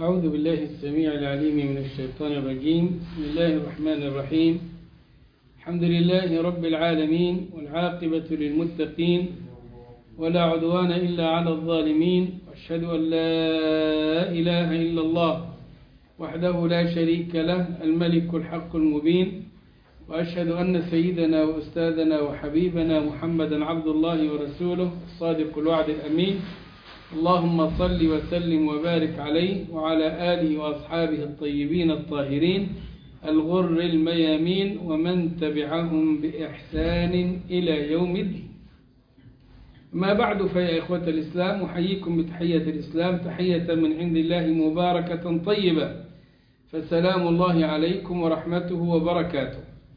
أعوذ بالله السميع العليم من الشيطان الرجيم. بسم الله الرحمن الرحيم. الحمد لله رب العالمين، والعاقبة للمتقين، ولا عدوان إلا على الظالمين، وأشهد أن لا إله إلا الله وحده لا شريك له الملك الحق المبين، وأشهد أن سيدنا وأستاذنا وحبيبنا محمدا عبد الله ورسوله الصادق الوعد الأمين. اللهم صل وسلم وبارك عليه وعلى آله وأصحابه الطيبين الطاهرين الغر الميامين ومن تبعهم بإحسان إلى يوم الدين. ما بعد، فيا إخوة الإسلام، أحييكم بتحية الإسلام، تحية من عند الله مباركة طيبة، فسلام الله عليكم ورحمته وبركاته.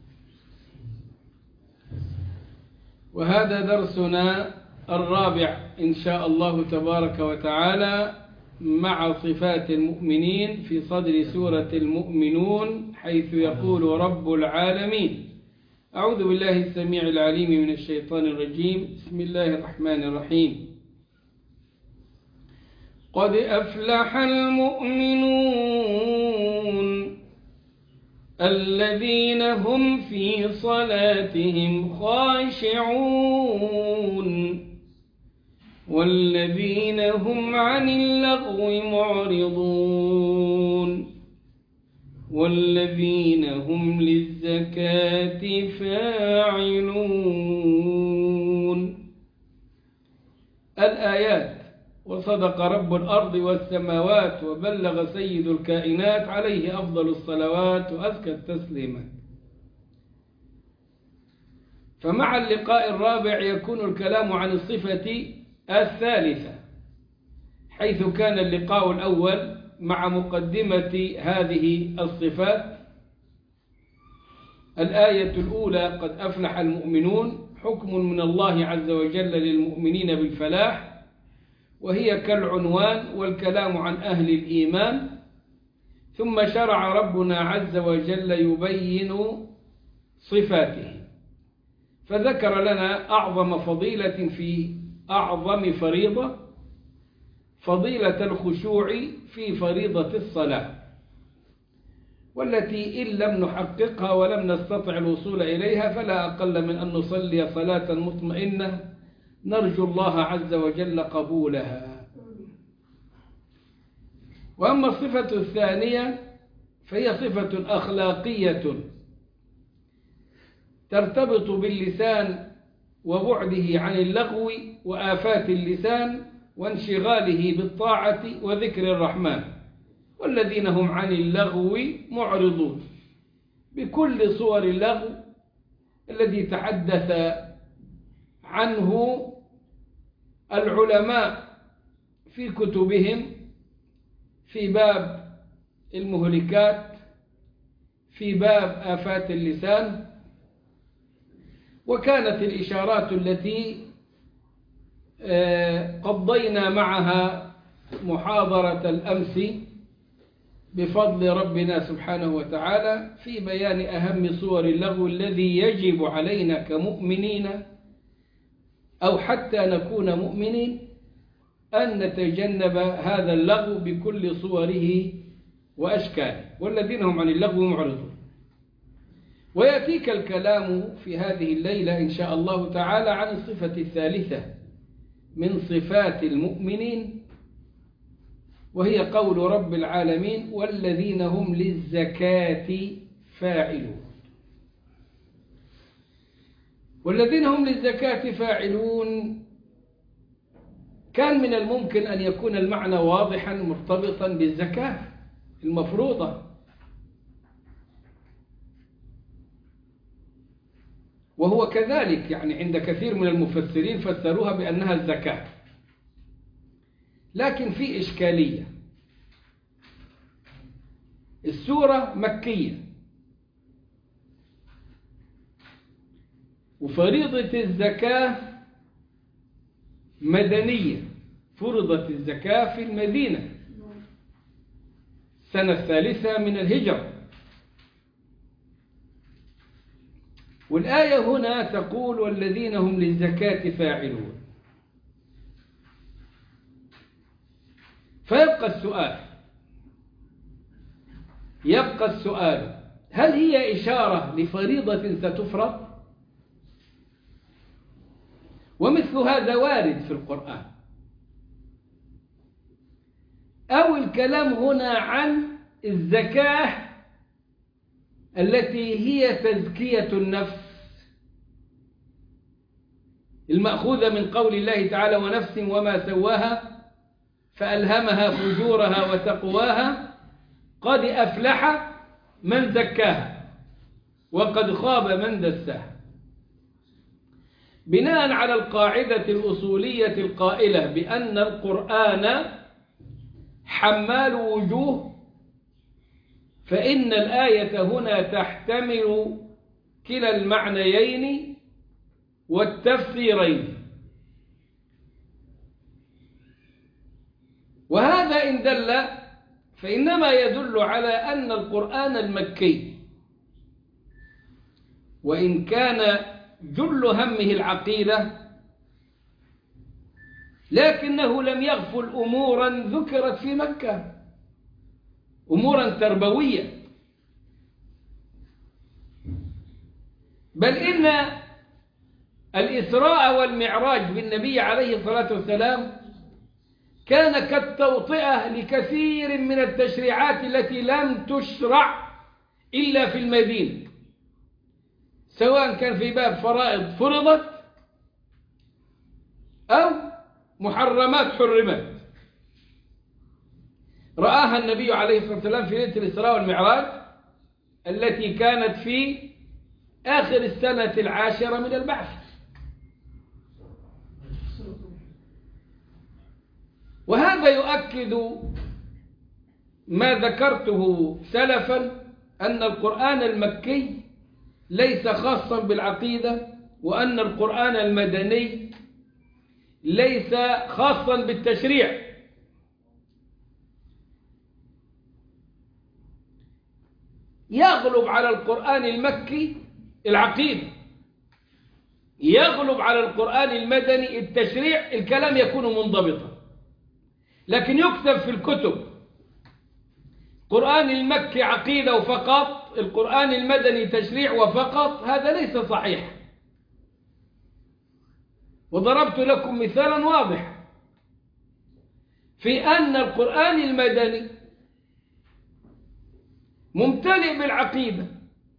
وهذا درسنا الرابع إن شاء الله تبارك وتعالى مع صفات المؤمنين في صدر سورة المؤمنون، حيث يقول رب العالمين: أعوذ بالله السميع العليم من الشيطان الرجيم. بسم الله الرحمن الرحيم. قد أفلح المؤمنون الذين هم في صلاتهم خاشعون والذين هم عن اللغو معرضون والذين هم للزكاة فاعلون. الآيات. وصدق رب الأرض والسماوات وبلغ سيد الكائنات عليه أفضل الصلوات وأزكى التسليمات. فمع اللقاء الرابع يكون الكلام عن الصفة الثالثة، حيث كان اللقاء الأول مع مقدمة هذه الصفات. الآية الأولى: قد أفلح المؤمنون، حكم من الله عز وجل للمؤمنين بالفلاح، وهي كالعنوان والكلام عن أهل الإيمان. ثم شرع ربنا عز وجل يبين صفاته، فذكر لنا أعظم فضيلة في أعظم فريضة، فضيلة الخشوع في فريضة الصلاة، والتي إن لم نحققها ولم نستطع الوصول إليها فلا أقل من أن نصلي صلاة مطمئنة نرجو الله عز وجل قبولها. وأما الصفة الثانية فهي صفة أخلاقية ترتبط باللسان وبعده عن اللغو وآفات اللسان وانشغاله بالطاعة وذكر الرحمن، والذين هم عن اللغو معرضون، بكل صور اللغو الذي تحدث عنه العلماء في كتبهم في باب المهلكات، في باب آفات اللسان. وكانت الإشارات التي قضينا معها محاضرة الأمس بفضل ربنا سبحانه وتعالى في بيان أهم صور اللغو الذي يجب علينا كمؤمنين أو حتى نكون مؤمنين أن نتجنب هذا اللغو بكل صوره وأشكاله، والذين هم عن اللغو معرضون. ويأتيك الكلام في هذه الليلة إن شاء الله تعالى عن الصفة الثالثة من صفات المؤمنين، وهي قول رب العالمين: والذين هم للزكاة فاعلون. والذين هم للزكاة فاعلون، كان من الممكن أن يكون المعنى واضحا مرتبطا بالزكاة المفروضة، وهو كذلك، يعني عند كثير من المفسرين فسروها بأنها الزكاة، لكن في إشكالية. السورة مكية، وفريضة الزكاة مدنية، فرضت الزكاة في المدينة السنة الثالثة من الهجرة. والآية هنا تقول: والذين هم للزكاة فاعلون. فيبقى السؤال: يبقى السؤال: هل هي إشارة لفريضة ستفرض؟ ومثل هذا وارد في القرآن. أو الكلام هنا عن الزكاة التي هي تزكية النفس المأخوذة من قول الله تعالى: ونفس وما سواها فألهمها فجورها وتقواها قد أفلح من زكاها وقد خاب من دساها. بناء على القاعدة الأصولية القائلة بأن القرآن حمال وجوه، فإن الآية هنا تحتمل كلا المعنيين والتفسيرين. وهذا إن دل فإنما يدل على أن القرآن المكي وإن كان جل همه العقيدة لكنه لم يغفل أمورا ذكرت في مكة، أمورا تربوية، بل إن الإسراء والمعراج بالنبي عليه الصلاة والسلام كان كالتوطئة لكثير من التشريعات التي لم تشرع إلا في المدينة، سواء كان في باب فرائض فرضت أو محرمات حرمت. رآها النبي عليه الصلاة والسلام في ليلة الإسراء والمعراج التي كانت في آخر السنة 10 من البعث. وهذا يؤكد ما ذكرته سلفا أن القرآن المكي ليس خاصا بالعقيدة، وأن القرآن المدني ليس خاصا بالتشريع. يغلب على القرآن المكي العقيدة، يغلب على القرآن المدني التشريع، الكلام يكون منضبطا. لكن يكتب في الكتب القرآن المكي عقيدة وفقط، القرآن المدني تشريع وفقط، هذا ليس صحيح. وضربت لكم مثالا واضحا في أن القرآن المدني ممتلئ بالعقيدة.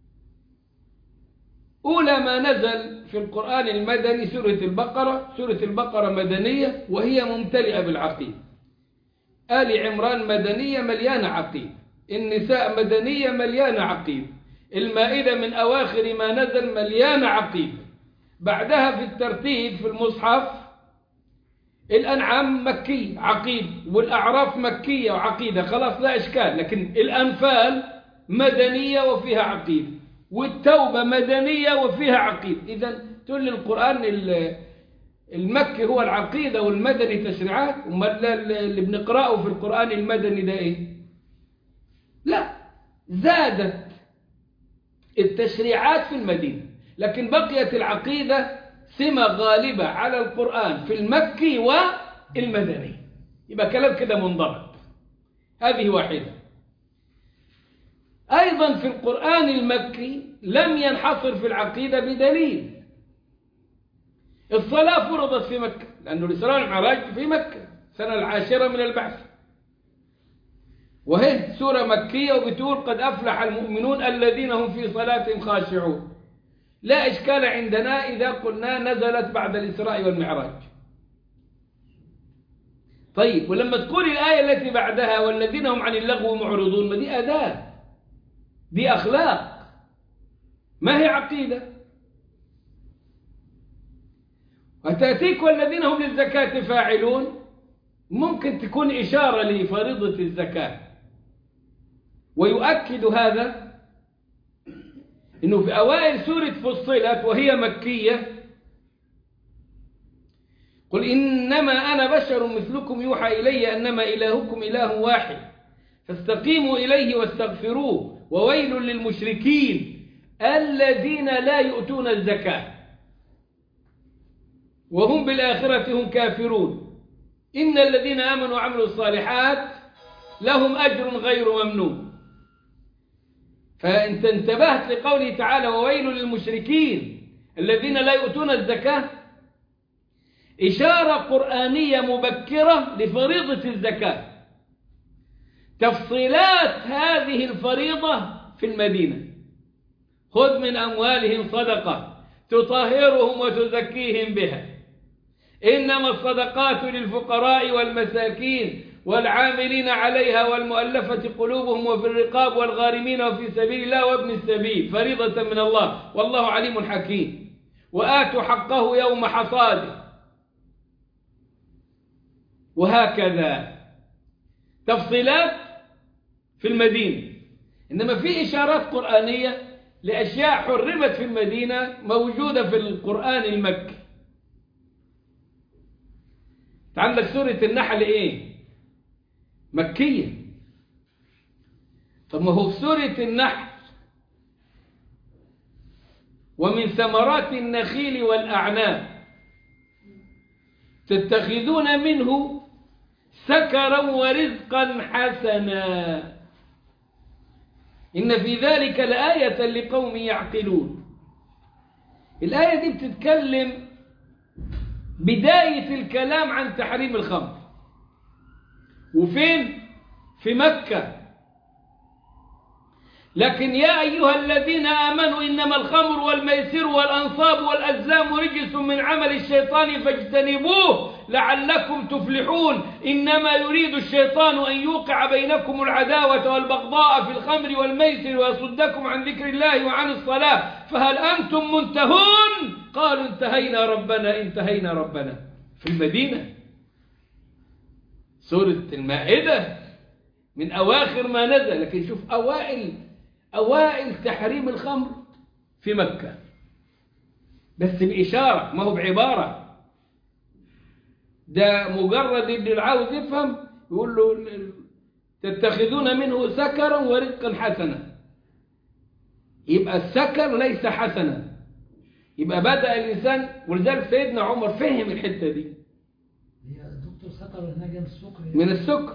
أولى ما نزل في القرآن المدني سورة البقرة. سورة البقرة مدنية وهي ممتلئة بالعقيدة. آل عمران مدنية مليانة عقيدة. النساء مدنية مليانة عقيدة. المائدة من أواخر ما نزل مليانة عقيدة. بعدها في الترتيب في المصحف الأنعام مكية عقيدة، والأعراف مكية وعقيدة، خلاص لا إشكال. لكن الأنفال مدنية وفيها عقيدة، والتوبة مدنية وفيها عقيدة. إذن تقول القرآن المكي هو العقيدة والمدني تشريعات، اللي بنقرأه في القرآن المدني ده إيه؟ لا، زادت التشريعات في المدينة، لكن بقيت العقيدة سمة غالبة على القرآن في المكي والمدني. يبقى كلام كده منضبط. هذه واحدة. أيضا في القرآن المكي لم ينحصر في العقيدة بدليل. الصلاة فرضت في مكة لأنه الإسراء والمعراج في مكة سنة 10 من البعث، وهي سورة مكية وبتقول قد أفلح المؤمنون الذين هم في صلاتهم خاشعون. لا إشكال عندنا إذا قلنا نزلت بعد الإسراء والمعراج. طيب، ولما تقول الآية التي بعدها والذين هم عن اللغو معرضون، ما دي أداة، دي أخلاق، ما هي عقيدة. وتأتيك والذين هم للزكاة فاعلون، ممكن تكون إشارة لفريضة الزكاة. ويؤكد هذا إنه في أوائل سورة فصلت وهي مكية قل إنما أنا بشر مثلكم يوحى إلي أنما إلهكم إله واحد فاستقيموا إليه واستغفروه وويل للمشركين الذين لا يؤتون الزكاة وهم بالآخرة هم كافرون إن الذين آمنوا وعملوا الصالحات لهم أجر غير ممنون. فأنت انتبهت لقوله تعالى وويل للمشركين الذين لا يؤتون الزكاة، إشارة قرآنية مبكرة لفريضة الزكاة. تفصيلات هذه الفريضة في المدينة: خذ من أموالهم صدقة تطهرهم وتزكيهم بها، إنما الصدقات للفقراء والمساكين والعاملين عليها والمؤلفة قلوبهم وفي الرقاب والغارمين وفي سبيل الله وابن السبيل فريضة من الله والله عليم حكيم، وآتوا حقه يوم حصاده. وهكذا تفصيلات في المدينة. إنما في إشارات قرآنية لأشياء حرمت في المدينة موجودة في القرآن المكي. عندك سورة النحل إيه؟ مكية. طب ما هو في سورة النحل ومن ثمرات النخيل والأعناب تتخذون منه سكرا ورزقا حسنا إن في ذلك لآية لقوم يعقلون. الآية دي بتتكلم بداية الكلام عن تحريم الخمر، وفين؟ في مكة. لكن يا أيها الذين آمنوا إنما الخمر والميسر والأنصاب والأزلام رجس من عمل الشيطان فاجتنبوه لعلكم تفلحون إنما يريد الشيطان أن يوقع بينكم العداوة والبغضاء في الخمر والميسر ويصدكم عن ذكر الله وعن الصلاة فهل أنتم منتهون؟ قالوا انتهينا ربنا. في المدينة. سورة المائدة من أواخر ما نزل، لكن شوف أوائل تحريم الخمر في مكة، بس بإشارة ما هو بعبارة. ده مجرد اللي العاوز يفهم يقول له تتخذون منه سكرا ورزقا حسنا، يبقى السكر ليس حسنا، يبقى بدأ الإنسان. ولذلك سيدنا عمر فهم الحتة دي. هي دكتور سكر هنا جاي من السكر يعني. من السكر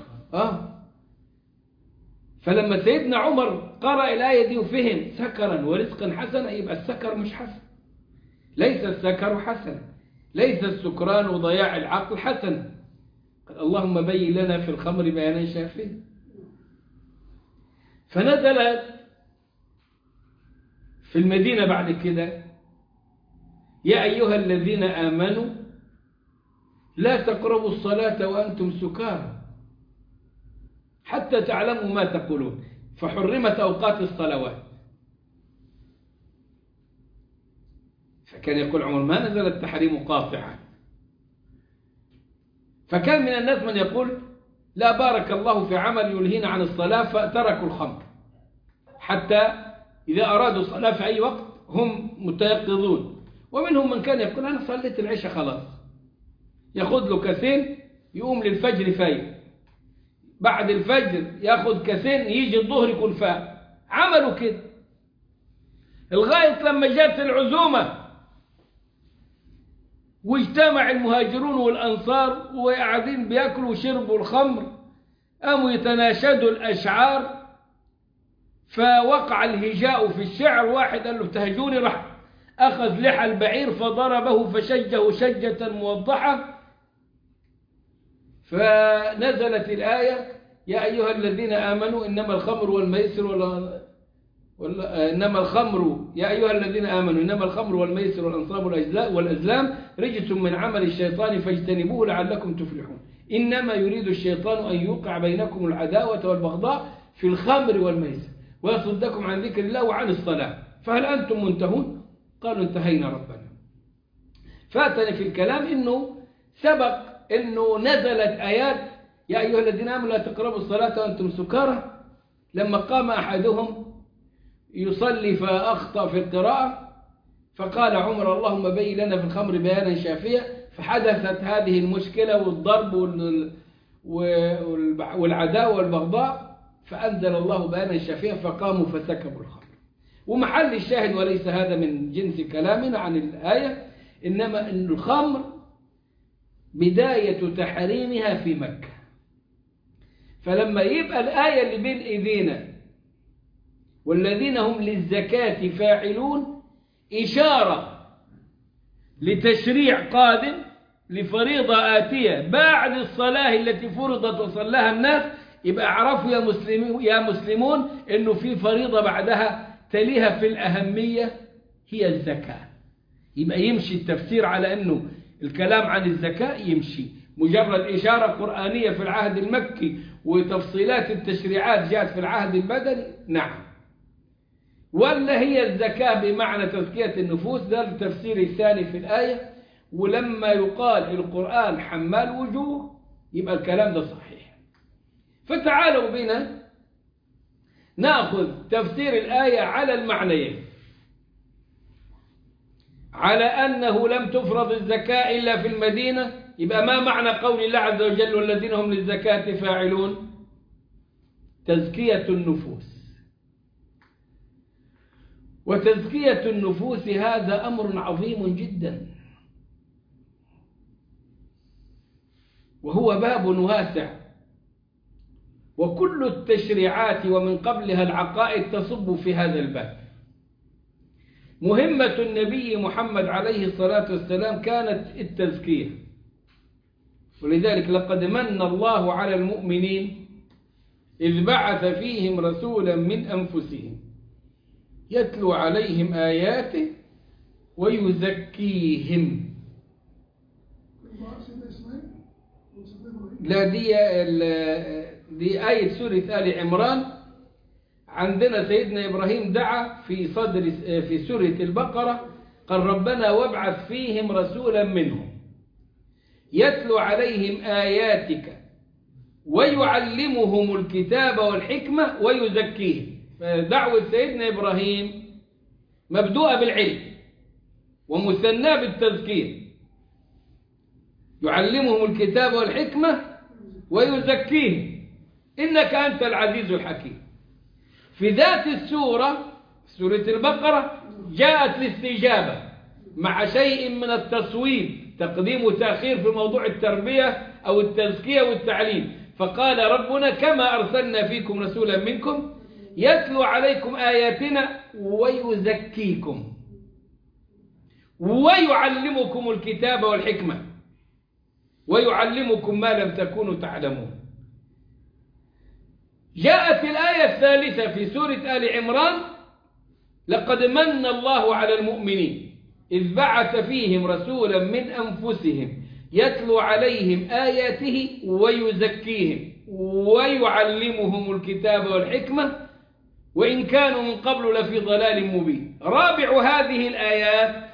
فلما سيدنا عمر قرأ الآية دي وفهم سكرا ورزقا حسنا، يبقى السكر مش حسن، ليس السكر حسن، ليس السكران وضياع العقل حسن. اللهم بين لنا في الخمر بيانا شافيا. فنزلت في المدينة بعد كده يا أيها الذين آمنوا لا تقربوا الصلاة وأنتم سكارى حتى تعلموا ما تقولون، فحرمت أوقات الصلوات. فكان يقول عمر ما نزل التحريم قاطعا. فكان من الناس من يقول لا بارك الله في عمل يلهينا عن الصلاة فتركوا الخمر، حتى إذا أرادوا الصلاة في أي وقت هم متيقظون. ومنهم من كان يقول أنا صليت العشاء خلاص، ياخذ له كاسين يقوم للفجر فايق، بعد الفجر ياخذ كاسين يجي الظهر يكون فاق. عملوا كده لغاية لما جات العزومة واجتمع المهاجرون والأنصار وقاعدين بياكلوا وشربوا الخمر، قاموا يتناشدوا الأشعار، فوقع الهجاء في الشعر. واحد قال له تهجوني، راح أخذ لحى البعير فضربه فشجه شجة موضحة. فنزلت الآية يا أيها الذين آمنوا إنما الخمر والميسر إنما الخمر يا أيها الذين آمنوا إنما الخمر والميسر والأنصاب والأزلام رجس من عمل الشيطان فاجتنبوه لعلكم تفلحون إنما يريد الشيطان أن يوقع بينكم العداوة والبغضاء في الخمر والميسر ويصدكم عن ذكر الله وعن الصلاة فهل أنتم منتهون؟ قالوا انتهينا ربنا. فاتني في الكلام إنه سبق إنه نزلت آيات يا أيها الذين آمنوا لا تقربوا الصلاة وأنتم سكارى، لما قام أحدهم يصلي فأخطأ في القراءة فقال عمر اللهم بين لنا في الخمر بيانا شافيا، فحدثت هذه المشكلة والضرب والعداوة والبغضاء، فأنزل الله بيانا شافيا فقاموا فسكبوا الخمر. ومحل الشاهد وليس هذا من جنس كلامنا عن الآية، إنما أن الخمر بداية تحريمها في مكة. فلما يبقى الآية اللي بين إيدينا والذين هم للزكاة فاعلون إشارة لتشريع قادم لفريضة آتية بعد الصلاة التي فرضت وصلاها الناس. يبقى اعرفوا يا مسلمون إنه في فريضة بعدها تليها في الأهمية هي الزكاة. يبقى يمشي التفسير على أنه الكلام عن الزكاة يمشي مجرد إشارة قرآنية في العهد المكي وتفصيلات التشريعات جاءت في العهد المدني، نعم. ولا هي الزكاة بمعنى تزكية النفوس، ده التفسير الثاني في الآية. ولما يقال القرآن حمال وجوه يبقى الكلام ده صحيح. فتعالوا بنا نأخذ تفسير الآية على المعنيين، على أنه لم تفرض الزكاة إلا في المدينة. يبقى ما معنى قول الله عز وجل والذين هم للزكاة فاعلون؟ تزكية النفوس. وتزكية النفوس هذا أمر عظيم جدا، وهو باب واسع، وكل التشريعات ومن قبلها العقائد تصب في هذا الباب. مهمة النبي محمد عليه الصلاة والسلام كانت التزكية، ولذلك لقد من الله على المؤمنين إذ بعث فيهم رسولا من أنفسهم يتلو عليهم آياته ويزكيهم. لا، دي آية سورة آل عمران. عندنا سيدنا إبراهيم دعا في سورة البقرة قال ربنا وابعث فيهم رسولا منهم يتلو عليهم آياتك ويعلمهم الكتاب والحكمة ويزكيهم. فدعوة سيدنا إبراهيم مبدوءة بالعلم ومثنى بالتزكية، يعلمهم الكتاب والحكمة ويزكيهم إنك أنت العزيز الحكيم. في ذات السورة سورة البقرة جاءت الاستجابة مع شيء من التصويب، تقديم وتأخير في موضوع التربية أو التزكية والتعليم. فقال ربنا كما أرسلنا فيكم رسولا منكم يتلو عليكم آياتنا ويزكيكم ويعلمكم الكتاب والحكمة ويعلمكم ما لم تكونوا تعلمون. جاءت الآية الثالثة في سورة آل عمران لقد من الله على المؤمنين إذ بعث فيهم رسولا من أنفسهم يتلو عليهم آياته ويزكيهم ويعلمهم الكتاب والحكمة وإن كانوا من قبل لفي ضلال مبين. رابع هذه الآيات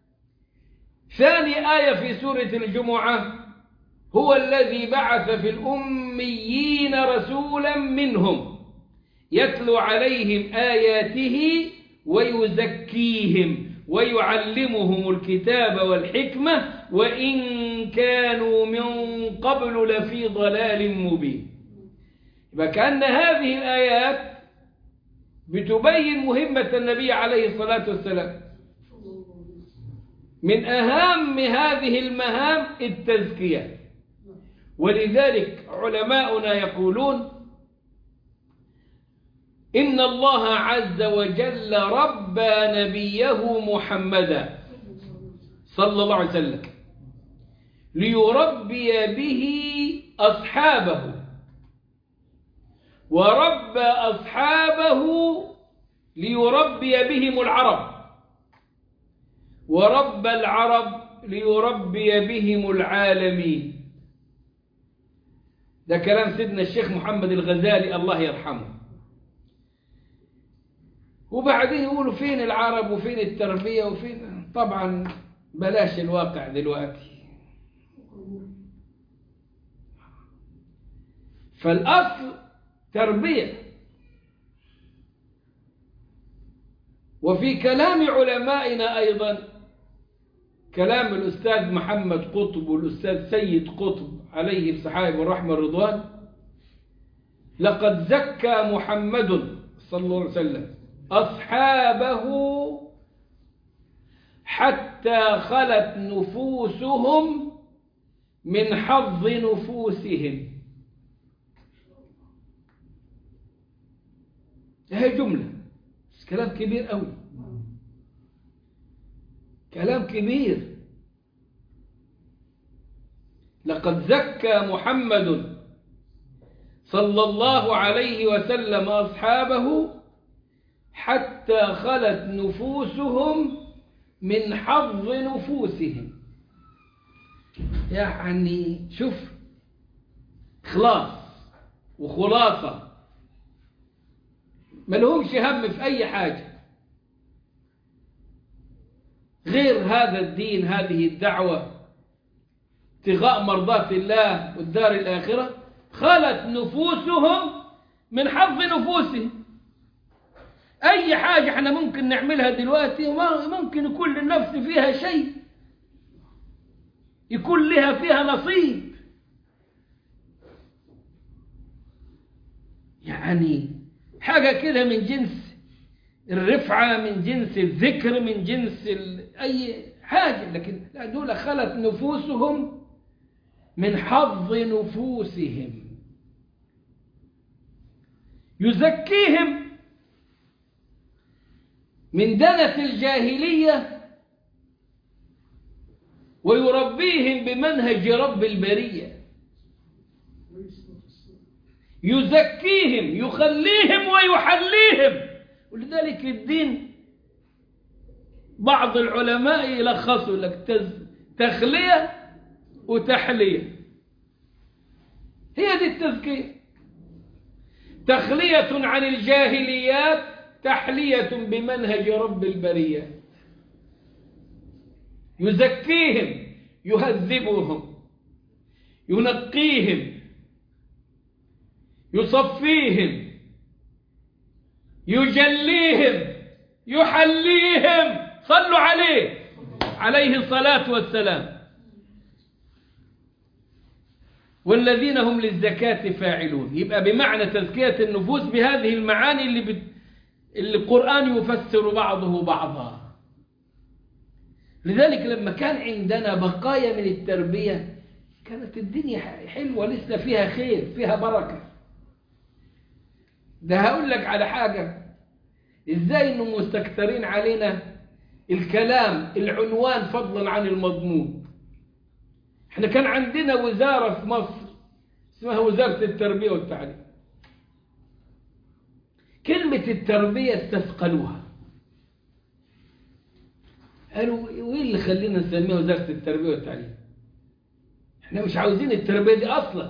ثاني آية في سورة الجمعة هو الذي بعث في الأميين رسولا منهم يتلو عليهم آياته ويزكيهم ويعلمهم الكتاب والحكمة وإن كانوا من قبل لفي ضلال مبين. يبقى كأن هذه الآيات بتبين مهمة النبي عليه الصلاة والسلام. من أهم هذه المهام التزكية، ولذلك علماؤنا يقولون إن الله عز وجل ربى نبيه محمدا صلى الله عليه وسلم ليربي به أصحابه، وربى أصحابه ليربي بهم العرب، وربى العرب ليربي بهم العالمين. ده كلام سيدنا الشيخ محمد الغزالي الله يرحمه. وبعدين يقولوا فين العرب وفين التربية وفين، طبعا بلاش الواقع دلوقتي. فالأصل تربية. وفي كلام علمائنا أيضا كلام الأستاذ محمد قطب والأستاذ سيد قطب عليه الصحابة والرحمة الرضوان لقد زكى محمد صلى الله عليه وسلم أصحابه حتى خلت نفوسهم من حظ نفوسهم. هي جملة كلام كبير قوي، كلام كبير. لقد زكى محمد صلى الله عليه وسلم أصحابه حتى خلت نفوسهم من حظ نفوسهم. يعني شوف، إخلاص وخلاصة، ما لهمش هم في أي حاجة غير هذا الدين، هذه الدعوة، ابتغاء مرضات الله والدار الآخرة. خلت نفوسهم من حظ نفوسهم. أي حاجة احنا ممكن نعملها دلوقتي ممكن يكون للنفس فيها شيء، يكون لها فيها نصيب. يعني حاجة كده من جنس الرفعة، من جنس الذكر، من جنس أي حاجة. لكن لا، دول خلت نفوسهم من حظ نفوسهم. يزكيهم من دنس الجاهلية ويربيهم بمنهج رب البرية. يزكيهم، يخليهم ويحليهم. ولذلك الدين بعض العلماء يلخصوا لك تخلية وتحلية. هي دي التزكية، تخلية عن الجاهليات، تحلية بمنهج رب البرية. يزكيهم، يهذبهم، ينقيهم، يصفيهم، يجليهم، يحليهم. صلوا عليه الصلاة والسلام. والذين هم للزكاة فاعلون. يبقى بمعنى تزكية النفوس بهذه المعاني اللي القرآن يفسر بعضه بعضا. لذلك لما كان عندنا بقايا من التربية كانت الدنيا حلوة، لسه فيها خير، فيها بركة. ده هقول لك على حاجة، ازاي انه مستكترين علينا الكلام، العنوان فضلا عن المضمون. احنا كان عندنا وزارة في مصر اسمها وزارة التربية والتعليم. كلمة التربية استثقلوها، قالوا وين اللي خلينا نسميها وزارة التربية والتعليم؟ احنا مش عاوزين التربية دي اصلا.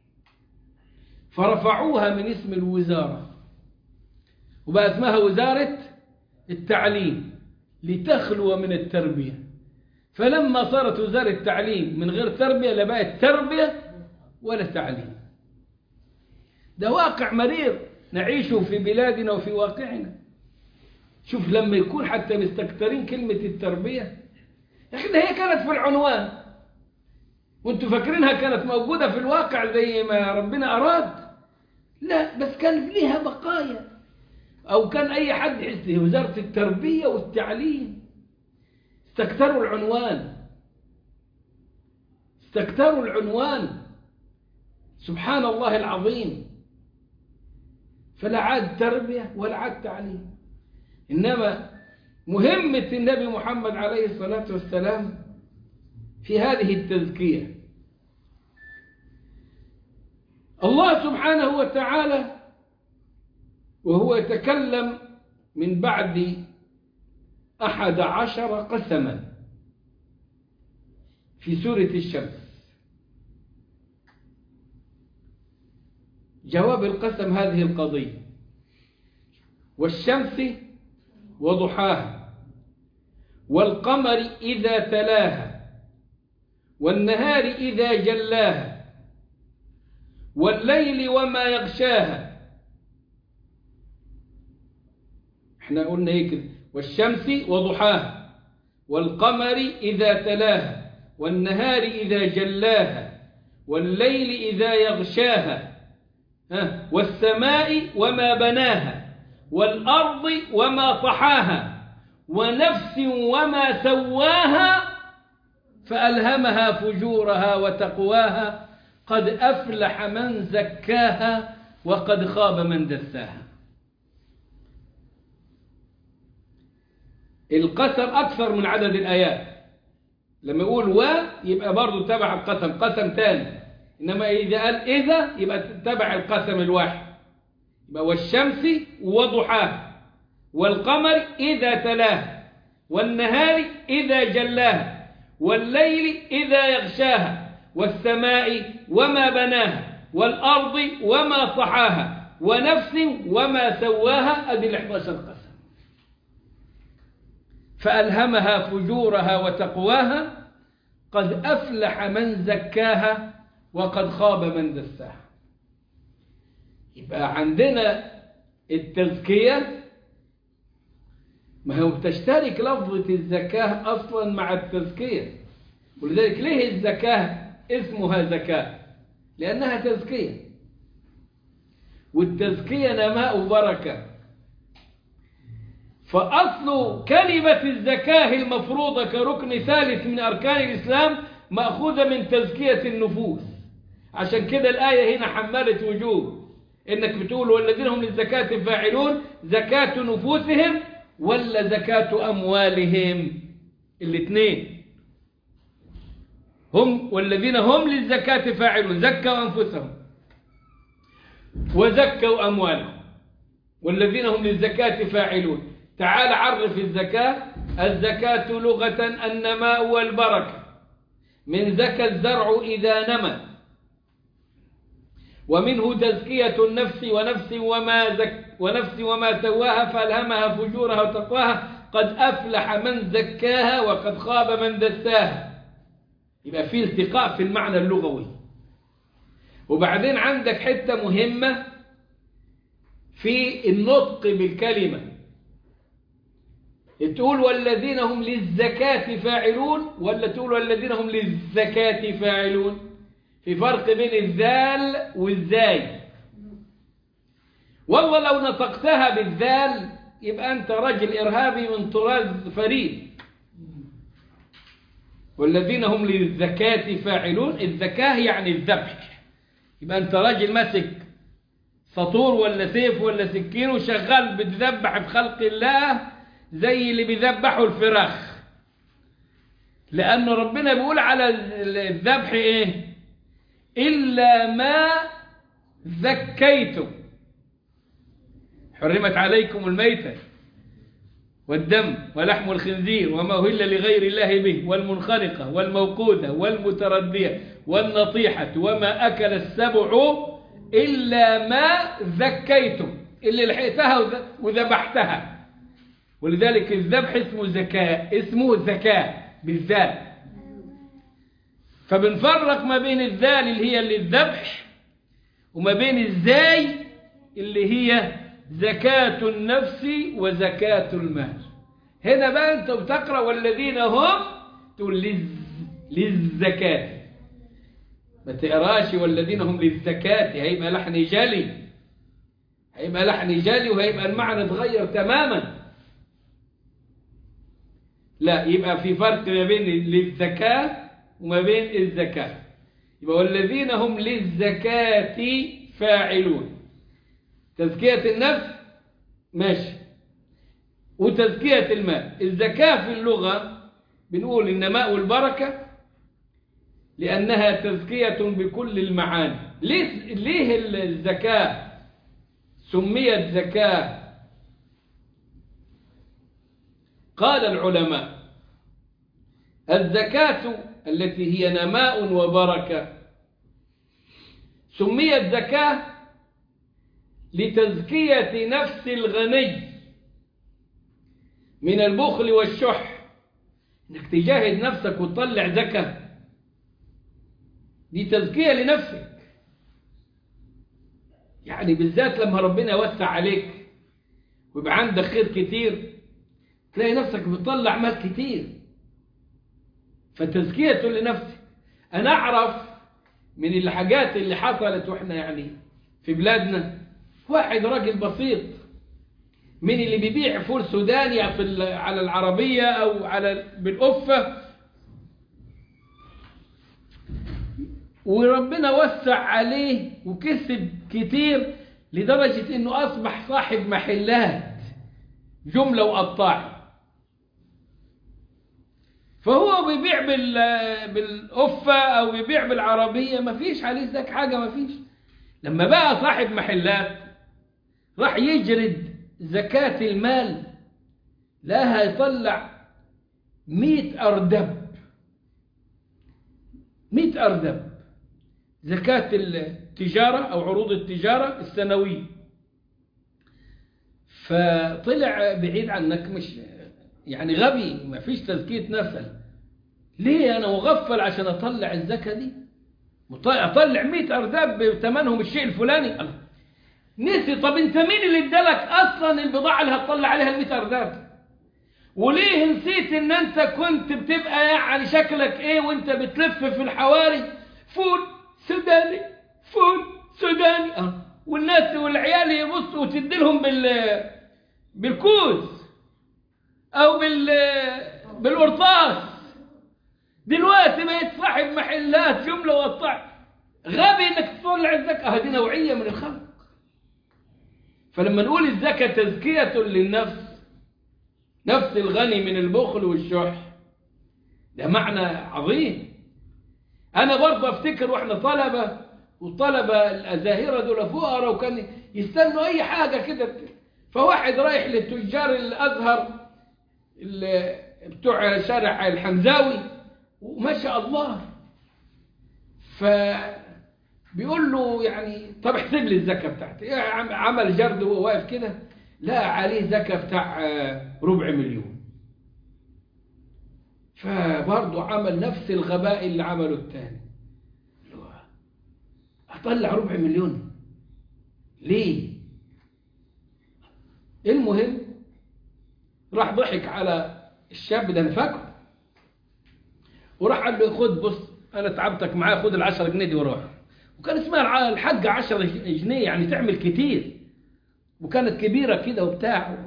فرفعوها من اسم الوزارة وبقى اسمها وزارة التعليم لتخلو من التربية. فلما صارت وزارة التعليم من غير تربية لا بقت تربية ولا تعليم. ده واقع مرير نعيشه في بلادنا وفي واقعنا. شوف لما يكون حتى مستكترين كلمة التربية، احنا هي كانت في العنوان وانتوا فاكرينها كانت موجودة في الواقع زي ما ربنا أراد. لا، بس كان ليها بقايا. أو كان أي حد يحس وزارة التربية والتعليم، استكتروا العنوان، استكتروا العنوان. سبحان الله العظيم. فلا عاد تربية ولا عاد تعليم. إنما مهمة النبي محمد عليه الصلاة والسلام في هذه التزكية. الله سبحانه وتعالى وهو يتكلم من بعد 11 قسما في سورة الشمس، جواب القسم هذه القضية: والشمس وضحاها، والقمر إذا تلاها، والنهار إذا جلاها، والليل وما يغشاها. احنا قلنا هيك: والشمس وضحاها، والقمر إذا تلاها، والنهار إذا جلاها، والليل إذا يغشاها، والسماء وما بناها، والأرض وما طحاها، ونفس وما سواها فألهمها فجورها وتقواها، قد أفلح من زكاها وقد خاب من دساها. القسم أكثر من عدد الآيات. لما يقول و يبقى برضو تبع القسم، قسم تاني. إنما إذا قال إذا يبقى تبع القسم الواحد. يبقى والشمس وضحاها والقمر إذا تلاها والنهار إذا جلاها والليل إذا يغشاها والسماء وما بناها والأرض وما طحاها ونفس وما سواها. أدي 11 قسم. فألهمها فجورها وتقواها قد أفلح من زكاها وقد خاب من دساها. يبقى عندنا التزكية، ما هو تشترك لفظة الزكاة أصلا مع التزكية، ولذلك ليه الزكاة اسمها زكاة؟ لأنها تزكية، والتزكية نماء بركة. فأصل كلمة الزكاة المفروضة كركن ثالث من أركان الإسلام مأخوذة من تزكية النفوس. عشان كده الآية هنا حملت وجوب، إنك بتقول والذين هم للزكاة فاعلون، زكاة نفوسهم ولا زكاة أموالهم؟ الاثنين. هم والذين هم للزكاة فاعلون، زكوا أنفسهم وزكوا أموالهم. والذين هم للزكاة فاعلون. تعال عرف الزكاة. الزكاة لغة النماء والبركة، من زكى الزرع إذا نمى، ومنه تزكية النفس ونفس وما سواها فألهمها فجورها وتقواها قد أفلح من زكاها وقد خاب من دساها. يبقى في التقاء في المعنى اللغوي. وبعدين عندك حتة مهمة في النطق بالكلمة، تقول والذين هم للزكاة فاعلون ولا تقول والذين هم للزكاة فاعلون؟ في فرق بين الذال والزاي. والله لو نطقتها بالذال يبقى أنت رجل إرهابي من طراز فريد. والذين هم للزكاة فاعلون، الزكاة يعني الذبح. يبقى أنت راجل ماسك سطور ولا سيف ولا سكين وشغال بتذبح في خلق الله زي اللي بيذبحوا الفراخ. لأن ربنا بيقول على الذبح إيه؟ إلا ما ذكيتم، حرمت عليكم الميتة والدم ولحم الخنزير وما أهل لغير الله به والمنخنقة والموقوذة والمتردية والنطيحة وما أكل السبع إلا ما ذكيتم، اللي لحقتها وذبحتها. ولذلك الذبح اسمه زكاة، اسمه زكاة بالذات. فبنفرق ما بين الذال اللي هي للذبح وما بين الزاي اللي هي زكاة النفس وزكاة المال. هنا بقى انت بتقرأ والذين هم تقول للزكاة، ما تقراش والذين هم للزكاة، هيبقى لحن جلي، هيبقى لحن جلي وهيبقى المعنى اتغير تماما. لا، يبقى في فرق ما بين للزكاة وما بين الزكاة. يبقى والذين هم للزكاة فاعلون، تزكية النفس ماشي وتزكية المال. الزكاة في اللغة بنقول النماء والبركة لأنها تزكية بكل المعاني. ليه الزكاة سميت زكاة؟ قال العلماء الزكاة التي هي نماء وبركة سميت زكاة لتزكية نفس الغني من البخل والشح، انك تجاهد نفسك وتطلع زكاة، دي تزكية لنفسك. يعني بالذات لما ربنا يوسع عليك ويبقى عندك خير كتير تلاقي نفسك بتطلع مال كتير، فتزكية لنفسك. أنا أعرف من الحاجات اللي حصلت وإحنا يعني في بلادنا، واحد راجل بسيط من اللي بيبيع فول سوداني على العربية أو على بالقفة، وربنا وسع عليه وكسب كتير لدرجة إنه أصبح صاحب محلات جملة وقطاع. فهو بيبيع بالقفة أو بيبيع بالعربية، ما فيش عليه زكاة، حاجة ما فيش. لما بقى صاحب محلات راح يجرد زكاة المال، لا هيطلع 100 أردب، 100 أردب زكاة التجارة أو عروض التجارة السنوية. فطلع بعيد عنك، مش يعني غبي، ما فيش تزكية نسل. ليه أنا مغفل عشان أطلع الزكاة دي؟ أطلع 100 أردب بثمنهم الشيء الفلاني. الله، نسي. طب أنت مين اللي ادالك أصلا البضاعة اللي هتطلع عليها 100 أردب؟ وليه نسيت ان انت كنت بتبقى يعني شكلك ايه وانت بتلف في الحواري؟ فول سوداني، فول سوداني. والناس والعيال يبصوا وتدي لهم بالكوز او بالقرطاس. دلوقتي بقيت صاحب محلات جمله وقطع، غبي انك تطلع الزكاه. هذه نوعيه من الخلق. فلما نقول الزكاه تزكيه للنفس، نفس الغني من البخل والشح، ده معنى عظيم. أنا برضه أفتكر وإحنا طلبة، والطلبة الأزاهرة دول فقراء وكان يستنوا أي حاجة كده. فواحد رايح لتجار الأزهر بتوع شارع الحمزاوي، وما شاء الله، فبيقول له يعني طب احسب لي الزكاة بتاعتي. عمل جرد وهو واقف كده، لا عليه زكاة بتاع 250,000. فبرضه عمل نفس الغباء اللي عمله الثاني، أطلع 250,000 ليه؟ المهم راح ضحك على الشاب ده، نفاقه، وراح قال له خد، بص أنا تعبتك معاه، خد 10 جنيه دي وروح. وكان اسمها الحاجة 10 جنيه يعني تعمل كتير، وكانت كبيرة كده وبتاع.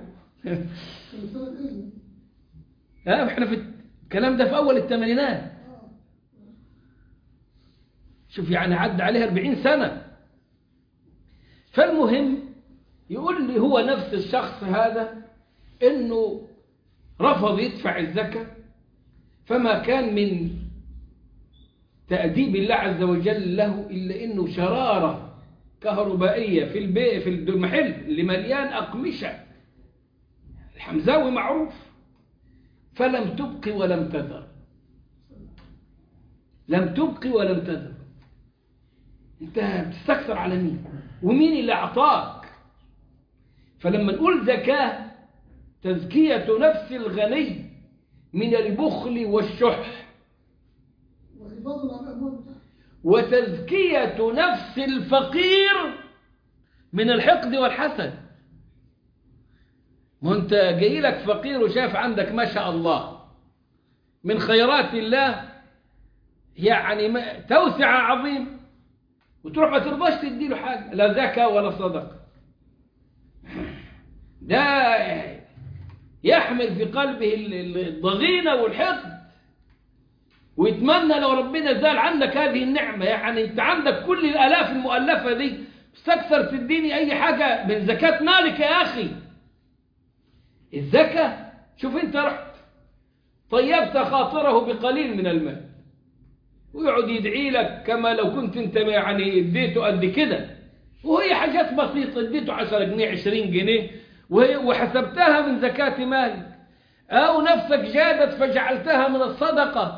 احنا في الكلام ده في أول الثمانينات، شوف يعني عدى عليها 40 سنة. فالمهم يقول لي هو نفس الشخص هذا إنه رفض يدفع الزكاة، فما كان من تأديب الله عز وجل له إلا إنه شرارة كهربائية في المحل اللي مليان أقمشة، الحمزاوي معروف. فلم تبقي ولم تذر، لم تبقي ولم تذر. انت بتستكثر على مين؟ ومين اللي أعطاك؟ فلما نقول زكاة، تزكية نفس الغني من البخل والشح، وتزكية نفس الفقير من الحقد والحسد. ما انت جاي لك فقير وشاف عندك ما شاء الله من خيرات الله، يعني توسعة عظيم، وتروح ما ترضاش تدي له حاجة، لا زكاة ولا صدقة. ده يحمل في قلبه الضغينة والحقد، ويتمنى لو ربنا زال عنك هذه النعمة. يعني انت عندك كل الآلاف المؤلفة دي، استكثر تديني أي حاجة من زكاة مالك يا أخي. الزكاة، شوف انت رحت طيبت خاطره بقليل من المال، ويقعد يدعي لك كما لو كنت انت يعني اديته قد كده، وهي حاجات بسيطة، اديته 10 جنيه 20 جنيه وحسبتها من زكاة مالك، أو نفسك جادت فجعلتها من الصدقة.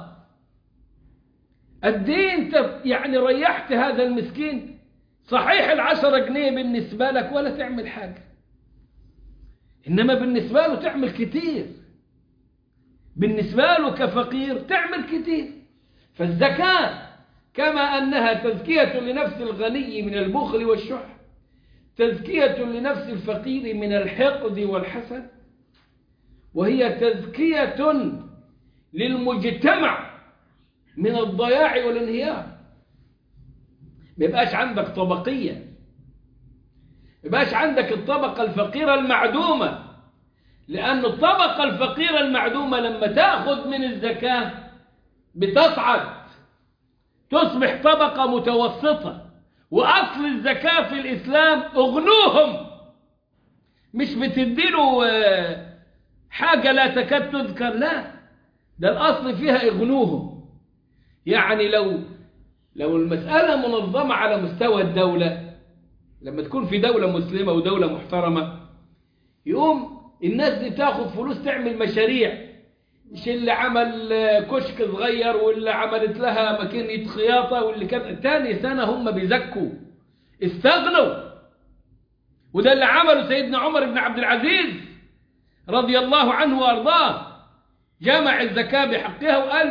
قد ايه انت يعني ريحت هذا المسكين؟ صحيح 10 جنيه بالنسبة لك ولا تعمل حاجة، إنما بالنسبة له تعمل كتير، بالنسبة له كفقير تعمل كتير. فالزكاة كما أنها تزكية لنفس الغني من البخل والشح، تزكية لنفس الفقير من الحقد والحسد، وهي تزكية للمجتمع من الضياع والانهيار. ما يبقاش عندك طبقية، ما يبقاش عندك الطبقة الفقيرة المعدومة، لأن الطبقة الفقيرة المعدومة لما تأخذ من الزكاة بتصعد، تصبح طبقة متوسطة. وأصل الزكاة في الإسلام أغنوهم، مش بتديله حاجة لا تكاد تذكر، لا، ده الأصل فيها اغنوهم. يعني لو المسألة منظمة على مستوى الدولة، لما تكون في دولة مسلمة ودولة محترمة، يقوم الناس دي تاخد فلوس تعمل مشاريع. مش اللي عمل كشك صغير واللي عملت لها ماكينة خياطة واللي كان تاني سنة هم بيزكوا استغنوا. وده اللي عمله سيدنا عمر بن عبد العزيز رضي الله عنه وأرضاه، جمع الزكاة بحقها وقال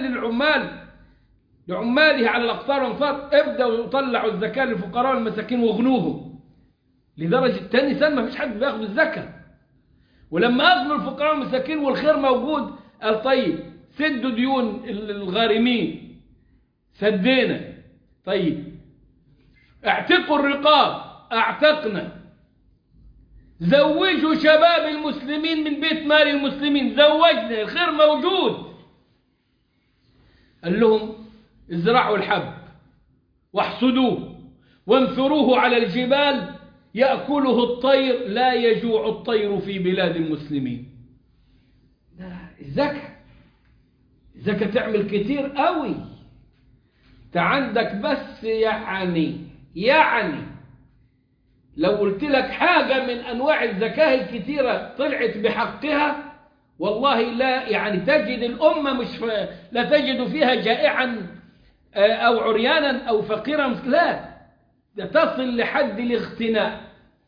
لعماله على الأقطار والأمصار ابدأوا يطلعوا الزكاة للفقراء والمساكين واغنوهم. لدرجة تاني سنة ما فيش حد بياخد الزكاة. ولما أغنوا الفقراء والمساكين والخير موجود، قال طيب سدوا ديون الغارمين، سدينا. طيب اعتقوا الرقاب، اعتقنا. زوجوا شباب المسلمين من بيت مال المسلمين، زوجنا، الخير موجود. قال لهم ازرعوا الحب واحصدوه وانثروه على الجبال يأكله الطير لا يجوع الطير في بلاد المسلمين. ده الزكاة تعمل كتير قوي. انت عندك بس يعني لو قلت لك حاجة من أنواع الزكاة الكتيرة طلعت بحقها، والله لا يعني تجد الأمة لا تجد فيها جائعا أو عريانا أو فقيرا، لا، ده تصل لحد الاغتناء.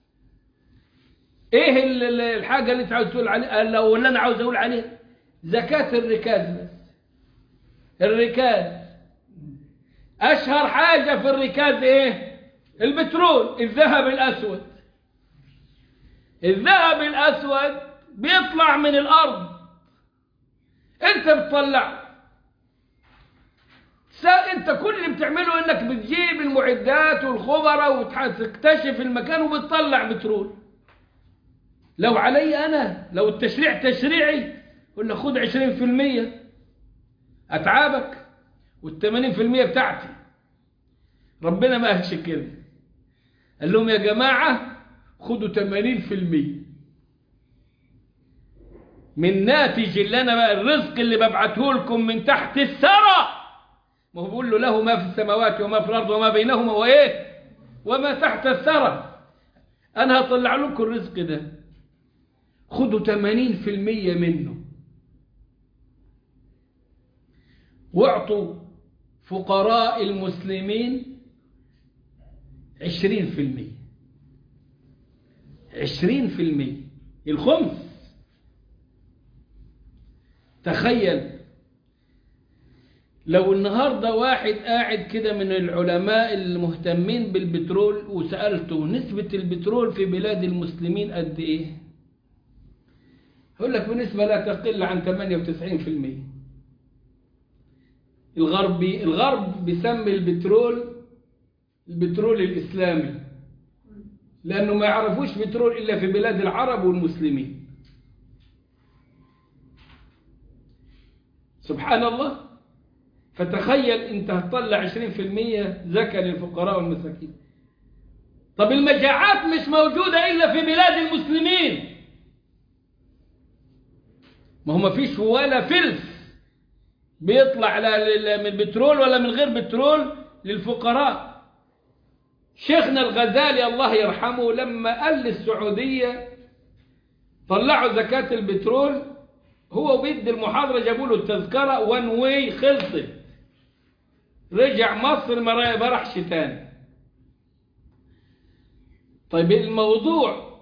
إيه الحاجة اللي أنت عاوز تقول عليها؟ لو اللي أنا عاوز أقول عليها زكاة الركاز بس. الركاز أشهر حاجة في الركاز إيه؟ البترول، الذهب الأسود. الذهب الأسود بيطلع من الأرض، أنت بتطلع. أنت كل اللي بتعمله إنك بتجيب المعدات والخبراء وتكتشف المكان وبتطلع بترول. لو علي أنا، لو التشريع تشريعي، قلنا خد 20% أتعابك وال80% بتاعتي. ربنا ما قالش كده، قال لهم يا جماعة خدوا 80% من ناتج اللي أنا بقى الرزق اللي ببعته لكم من تحت الثرى. ما هو بيقول له ما في السماوات وما في الأرض وما بينهما وإيه وما تحت الثرى. أنا هطلع لكم الرزق ده، خدوا 80% منه واعطوا فقراء المسلمين 20%. 20% الخمس. تخيل لو النهاردة واحد قاعد كده من العلماء المهتمين بالبترول وسألته نسبة البترول في بلاد المسلمين قد ايه؟ يقول لك بنسبة لا تقل عن 98%. الغرب بيسمي البترول الإسلامي، لأنه ما يعرفوش بترول إلا في بلاد العرب والمسلمين. سبحان الله. فتخيل أنت هتطلع 20% زكاة للفقراء والمساكين. طب المجاعات مش موجودة إلا في بلاد المسلمين. ما هو ما فيش ولا فلس بيطلع لا من بترول ولا من غير بترول للفقراء. شيخنا الغزالي الله يرحمه لما قال للسعودية طلعوا زكاة البترول، هو بيد المحاضرة جابوا له التذكرة وان واي خلصت، رجع مصر ما راحش تاني. طيب الموضوع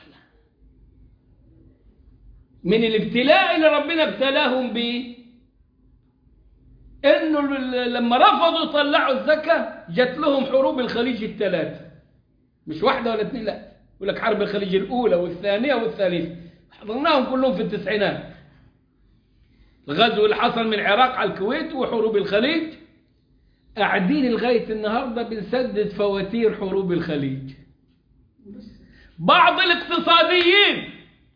من الابتلاء اللي ربنا ابتلاهم به انه لما رفضوا يطلعوا الزكاة جت لهم حروب الخليج الثلاثة، مش واحدة ولا اثنين، لا، يقول لك حرب الخليج الأولى والثانية والثالثة، حضرناهم كلهم في التسعينات. الغزو اللي حصل من العراق على الكويت وحروب الخليج، قاعدين لغاية النهاردة بنسدد فواتير حروب الخليج. بعض الاقتصاديين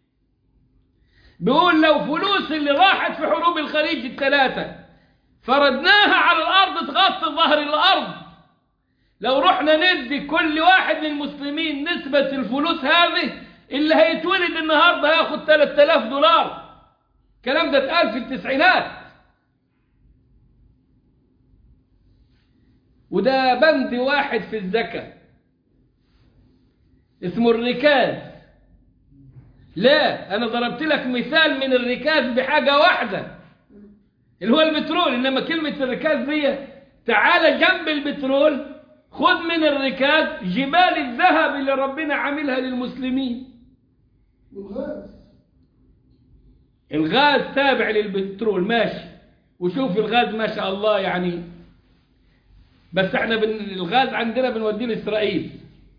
بيقول لو فلوس اللي راحت في حروب الخليج الثلاثة فردناها على الأرض تغطي ظهر الأرض، لو رحنا ندي كل واحد من المسلمين نسبة الفلوس هذه، اللي هيتولد النهاردة هياخد $3000. الكلام ده اتقال في التسعينات. وده بند واحد في الزكاة اسمه الركاز. لا، أنا ضربت لك مثال من الركاز بحاجة واحدة اللي هو البترول، إنما كلمة الركاز دي تعالى جنب البترول خذ من الركاز جبال الذهب اللي ربنا عاملها للمسلمين. الغاز تابع للبترول ماشي، وشوف الغاز ما شاء الله يعني، بس احنا الغاز عندنا بنوديه لإسرائيل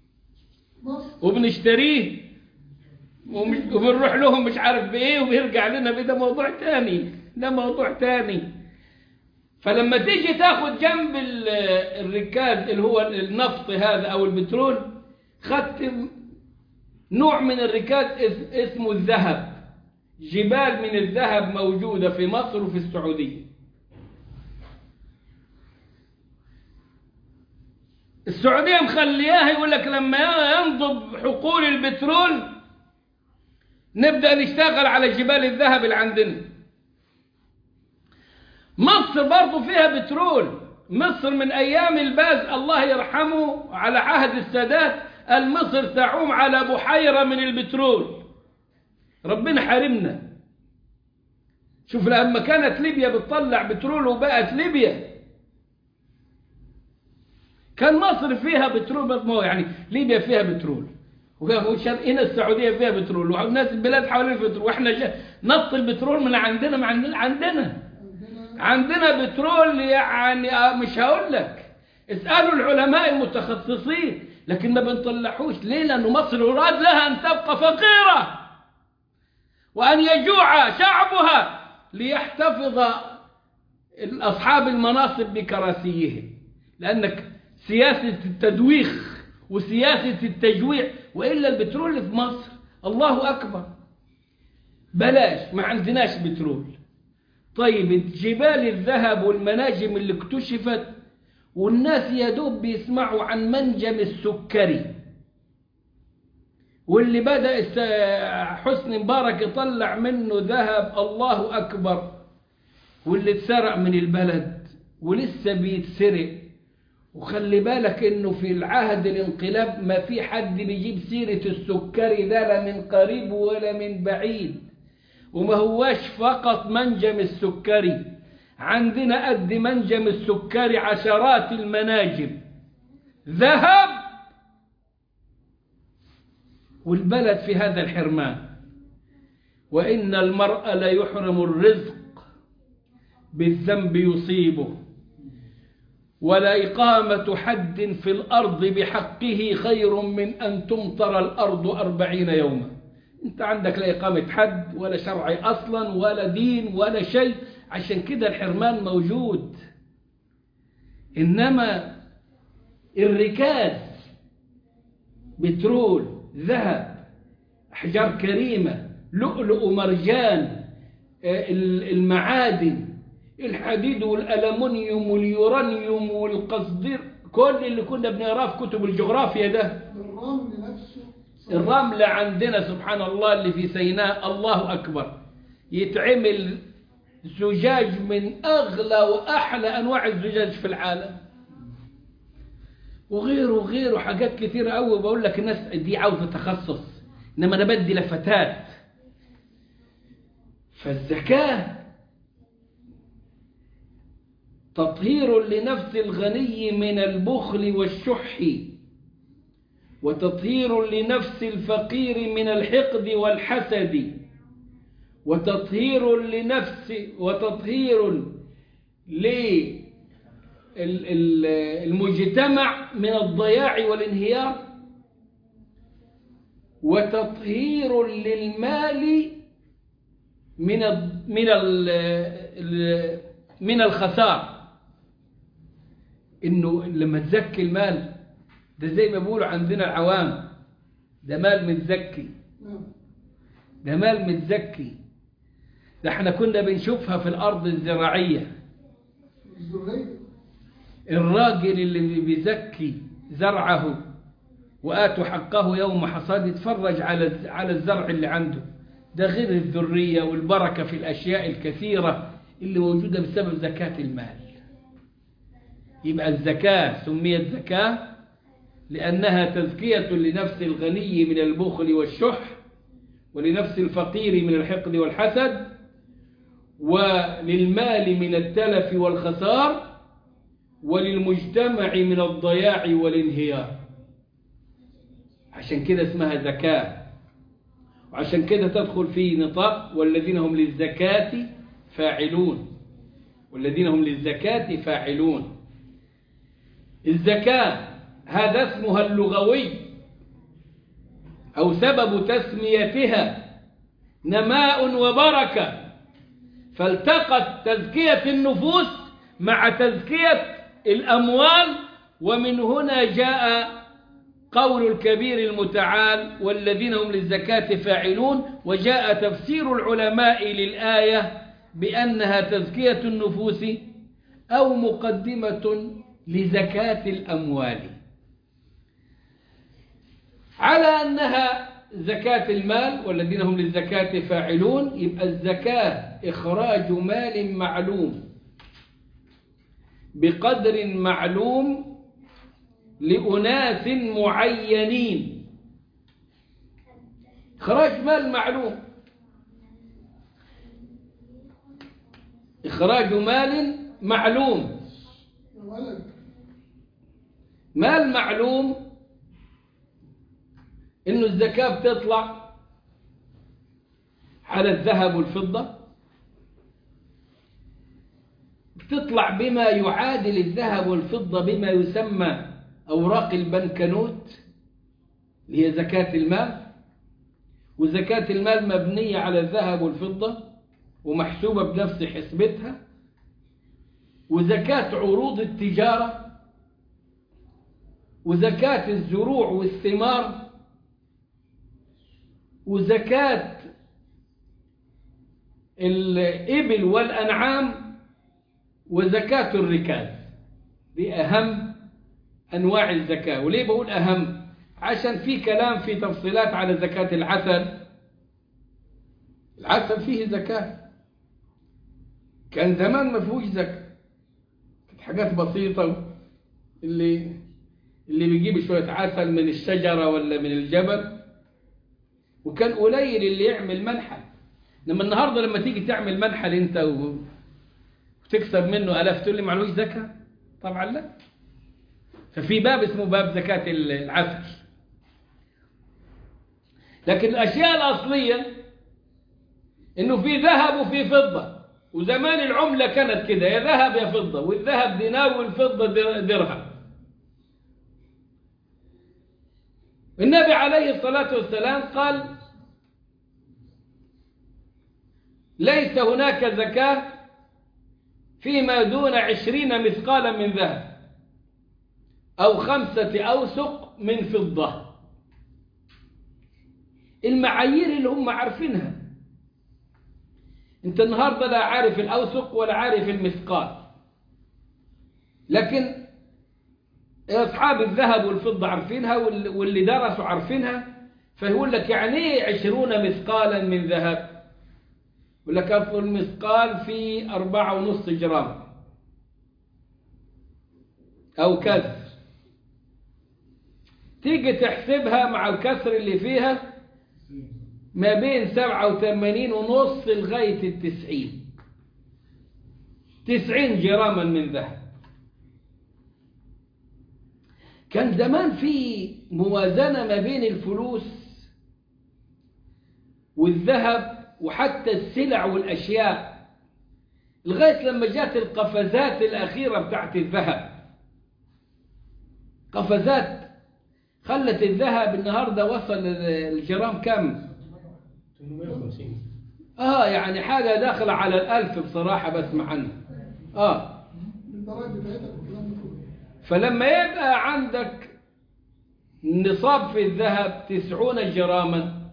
وبنشتريه وبنروح لهم مش عارف بايه وبيرجع لنا بيه. ده موضوع تاني، ده موضوع تاني. فلما تيجي تاخد جنب الركاز اللي هو النفط هذا او البترول، خدت نوع من الركاز اسمه الذهب. جبال من الذهب موجودة في مصر وفي السعودية. السعودية مخلياها يقول لك لما ينضب حقول البترول نبدأ نشتغل على جبال الذهب اللي عندنا. مصر برضو فيها بترول. مصر من أيام الباز الله يرحمه على عهد السادات مصر تعوم على بحيرة من البترول. ربنا حارمنا. شوف لما كانت ليبيا بتطلع بترول وبقت ليبيا، كان مصر فيها بترول، يعني ليبيا فيها بترول هنا السعودية فيها بترول والناس البلاد حوالين بترول، واحنا نط البترول من عندنا. عندنا بترول يعني مش هقول لك، اسألوا العلماء المتخصصين، لكن ما بنطلعوش. ليه؟ لأنه مصر يراد لها أن تبقى فقيرة وأن يجوع شعبها ليحتفظ أصحاب المناصب بكراسيهم. لأنك سياسة التدويخ وسياسة التجويع، وإلا البترول في مصر الله أكبر بلاش، ما عندناش بترول. طيب جبال الذهب والمناجم اللي اكتشفت والناس يدوب بيسمعوا عن منجم السكري، واللي بدأ حسني مبارك يطلع منه ذهب الله أكبر، واللي اتسرق من البلد ولسه بيتسرق. وخلي بالك انه في العهد الانقلاب ما في حد بيجيب سيرة السكري ده لا من قريب ولا من بعيد. وما هواش فقط منجم السكري، عندنا قد منجم السكري عشرات المناجم ذهب، والبلد في هذا الحرمان. وإن المرء لا يحرم الرزق بالذنب يصيبه، ولا إقامة حد في الأرض بحقه خير من أن تمطر الأرض 40 يوما. أنت عندك لا إقامة حد ولا شرعي أصلا ولا دين ولا شيء، عشان كده الحرمان موجود. إنما الركاز بترول، ذهب، أحجار كريمة، لؤلؤ ومرجان، المعادن، الحديد والألمنيوم واليورانيوم والقصدير، كل اللي كنا بنقراه في كتب الجغرافيا ده. الرمل عندنا سبحان الله اللي في سيناء الله أكبر، يتعمل زجاج من أغلى وأحلى أنواع الزجاج في العالم، وغيره حاجات كثيرة أوي. بقول لك الناس دي عاوزة تخصص، إنما أنا بدي لفتات. فالزكاة تطهير لنفس الغني من البخل والشح، وتطهير لنفس الفقير من الحقد والحسد، وتطهير للمجتمع من الضياع والانهيار، وتطهير للمال من الخسار. إنه لما تزكي المال ده زي ما بيقولوا عندنا العوام، ده مال متزكي، ده مال متزكي. ده احنا كنا بنشوفها في الأرض الزراعية، الراجل اللي بيزكي زرعه وآتوا حقه يوم حصاد، يتفرج على الزرع اللي عنده ده، غير الذرية والبركة في الأشياء الكثيرة اللي موجودة بسبب زكاة المال. يبقى الزكاة سميت زكاة لأنها تزكية لنفس الغني من البخل والشح، ولنفس الفقير من الحقد والحسد، وللمال من التلف والخسار، وللمجتمع من الضياع والانهيار. عشان كده اسمها زكاة، وعشان كده تدخل في نطاق والذين هم للزكاة فاعلون، والذين هم للزكاة فاعلون. الزكاة هذا اسمها اللغوي أو سبب تسميتها نماء وبركة، فالتقت تزكية النفوس مع تزكية الأموال، ومن هنا جاء قول الكبير المتعال والذين هم للزكاة فاعلون، وجاء تفسير العلماء للآية بأنها تزكية النفوس أو مقدمة لزكاة الأموال، على أنها زكاة المال والذين هم للزكاة فاعلون. يبقى الزكاة إخراج مال معلوم بقدر معلوم لأناس معينين، إخراج مال معلوم، إخراج مال معلوم. مال معلوم إنه الزكاة بتطلع على الذهب والفضة، بتطلع بما يعادل الذهب والفضة بما يسمى أوراق البنكنوت اللي هي زكاة المال. وزكاة المال مبنية على الذهب والفضة ومحسوبة بنفس حسبتها. وزكاة عروض التجارة، وزكاة الزروع والثمار، وزكاة الإبل والأنعام، وزكاة الركاز. دي أهم أنواع الزكاة. وليه بقول أهم؟ عشان في كلام في تفصيلات على زكاة العسل. العسل فيه زكاة، كان زمان ما فيهوش زكاة، كانت حاجات بسيطة، اللي بيجيب شوية عسل من الشجرة ولا من الجبل، وكان قليل اللي يعمل منحل. لما النهاردة لما تيجي تعمل منحل انت وتكسب منه آلاف تقول لي معلوش زكاة؟ طبعا لا. ففي باب اسمه باب زكاة العسل. لكن الأشياء الأصلية إنه في ذهب وفي فضة، وزمان العملة كانت كده، يا ذهب يا فضة، والذهب دينار والفضة درهم. النبي عليه الصلاة والسلام قال: ليس هناك زكاة فيما دون 20 مثقالا من ذهب أو 5 أوسق من فضة. المعايير اللي هم عارفينها. انت النهاردة لا عارف الأوسق ولا عارف المثقال، لكن أصحاب الذهب والفضة عارفينها، واللي درسوا عارفينها. فيقول لك يعني ايه 20 مثقالا من ذهب؟ يقول لك أصل المثقال في 4.5 جرام أو كسر. تيجي تحسبها مع الكسر اللي فيها ما بين 87.5 لغاية 90 جراما من ذهب. كان زمان في موازنة ما بين الفلوس والذهب وحتى السلع والأشياء، لغاية لما جات القفزات الأخيرة بتاعت الذهب. قفزات خلت الذهب النهاردة وصل الجرام كم؟ 850. يعني حاجة داخلة على 1000 بصراحة بسمع عنها. فلما يبقى عندك نصاب في الذهب 90 جراما،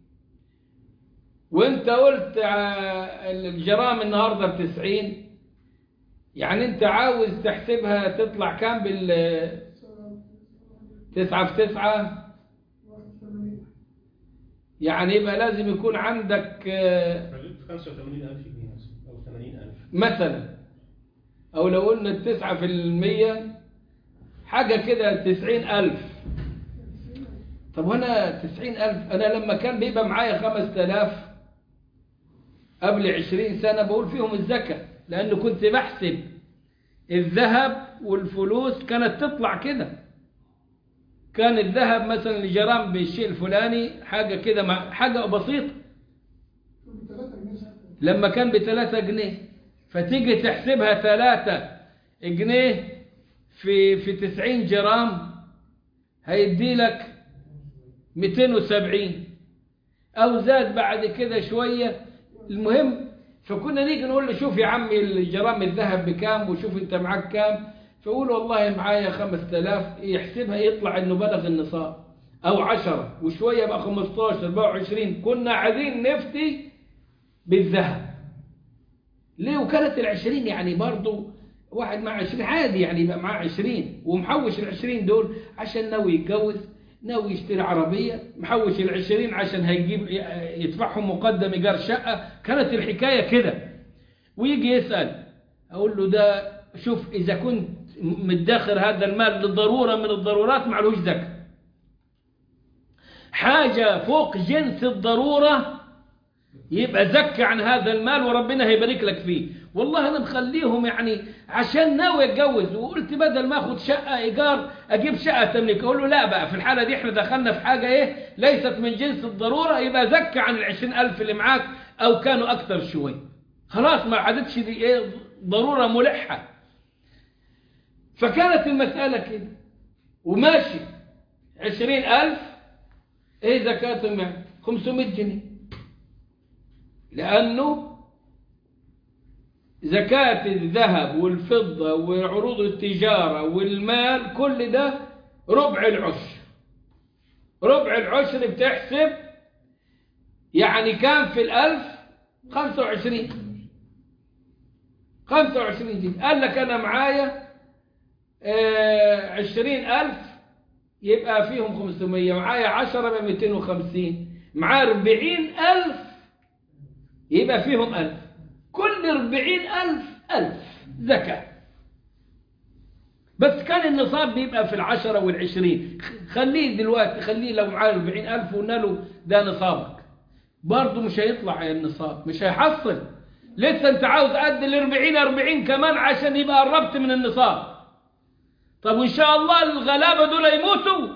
وانت قلت الجرام النهاردة ب90، يعني انت عاوز تحسبها تطلع كام 9 في 9، يعني يبقى لازم يكون عندك 85,000 جنيه أو 80,000 مثلا. أو لو قلنا 9% حاجة كده 90,000. طب هنا 90,000، أنا لما كان بيبقى معايا 5,000 قبل 20 سنة بقول فيهم الزكاة، لأنه كنت بحسب الذهب والفلوس كانت تطلع كده. كان الذهب مثلا الجرام بالشيء الفلاني حاجة كده، حاجة بسيطة، لما كان ب3 جنيه، فتيجي تحسبها 3 جنيه في 90 جرام هيدي لك 270 أو زاد بعد كده شوية. المهم فكنا نيجي نقول له شوف يا عمي الجرام الذهب بكام وشوف انت معاك كام، فيقول والله معايا 5,000، يحسبها يطلع انه بلغ النصاب، او 10 وشوية بقى 15 بقى 20. كنا عايزين نفتي بالذهب ليه؟ وكانت 20 يعني برضو واحد مع 20 عادي، يعني يبقى معاه 20 ومحوش 20 دول عشان ناوي يتجوز، ناوي يشتري عربية، محوش 20 عشان هيجيب يدفعهم مقدم إيجار شقة. كانت الحكاية كده. ويجي يسأل أقول له ده شوف إذا كنت مدخر هذا المال للضرورة من الضرورات معلوش زكاة، حاجة فوق جنس الضرورة يبقى زكى عن هذا المال وربنا هيبارك لك فيه. والله أنا مخليهم يعني عشان ناوي يتجوز، وقلت بدل ما أخذ شقة إيجار أجيب شقة تملك. أقول له لا بقى، في الحالة دي إحنا دخلنا في حاجة إيه ليست من جنس الضرورة، يبقى زكى عن 20,000 اللي معاك أو كانوا أكثر شوي، خلاص ما عادتش دي إيه ضرورة ملحة. فكانت المسألة كده وماشي. 20,000 إيه زكاتهم يعني 500 جنيه، لأنه زكاة الذهب والفضة وعروض التجارة والمال كل ده ربع العشر. ربع العشر بتحسب يعني كام في 1000؟ 25 جنيه. قال لك أنا معايا 20,000 يبقى فيهم 500، معايا 10 يبقى 250، معايا 40,000 يبقى فيهم 1000. كل 40,000 1000 زكاة. بس كان النصاب بيبقى في 10 وال20. خليه دلوقتي، خليه لو معاه 40,000 وقلنا له ده نصابك، برضه مش هيطلع النصاب، مش هيحصل. لسه انت عاوز قد ال40 كمان عشان يبقى قربت من النصاب. طب وإن شاء الله الغلابة دول يموتوا؟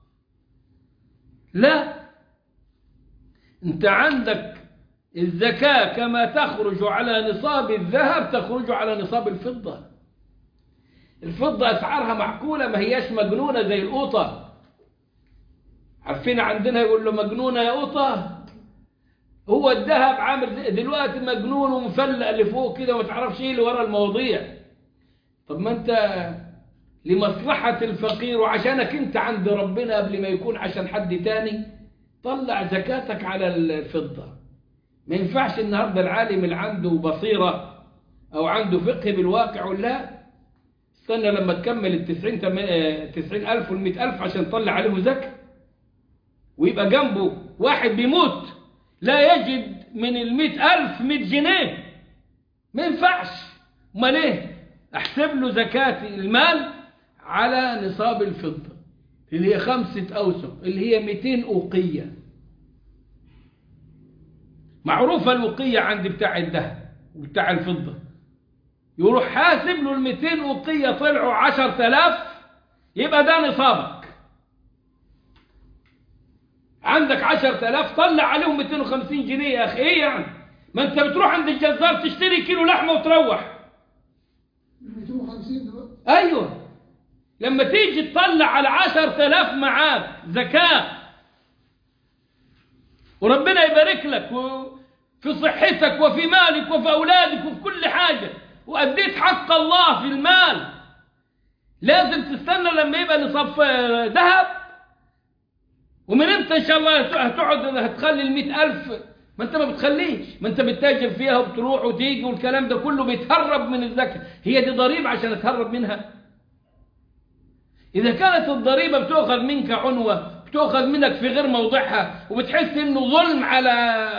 لا، انت عندك الزكاة كما تخرج على نصاب الذهب تخرج على نصاب الفضة. الفضة أسعارها معقولة، ما هياش مجنونة زي القوطة. عارفين عندنا يقول له مجنونة يا قوطة. هو الذهب عامل دلوقتي مجنون ومفلق لفوق كده وما تعرفش ايه اللي ورا المواضيع. طب ما انت لمصلحة الفقير وعشانك انت عند ربنا قبل ما يكون عشان حد تاني طلع زكاتك على الفضة. ما ينفعش النهارده العالم اللي عنده بصيرة أو عنده فقه بالواقع ولا استنى لما تكمل 90,000 وال100,000 عشان تطلع عليهم زكاة، ويبقى جنبه واحد بيموت لا يجد من 100,000 100 جنيه. ما ينفعش. امال ايه؟ احسب له زكاة المال على نصاب الفضة اللي هي 5 أوسق اللي هي 200 أوقية. معروفة الوقية عند بتاع الذهب وبتاع الفضة، يروح حاسب له 200 وقية طلعوا 10,000 يبقى ده نصابك. عندك 10,000 طلع عليهم 250 جنيه يا أخي. إيه يعني؟ ما أنت بتروح عند الجزار تشتري كيلو لحمة وتروح 250 دلوقتي. أيوه، لما تيجي تطلع على 10,000 معاك زكاة وربنا يبارك لك في صحتك وفي مالك وفي أولادك وفي كل حاجة وأديت حق الله في المال، لازم تستنى لما يبقى نصاب ذهب؟ ومن امتى إن شاء الله هتقعد هتخلي 100,000؟ ما أنت ما بتخليش، ما أنت بتتاجر فيها وبتروح وتيجي والكلام ده كله بيتهرب من الزكاة. هي دي ضريبة عشان تهرب منها؟ إذا كانت الضريبة بتأخذ منك عنوة، بتأخذ منك في غير موضعها وبتحس إنه ظلم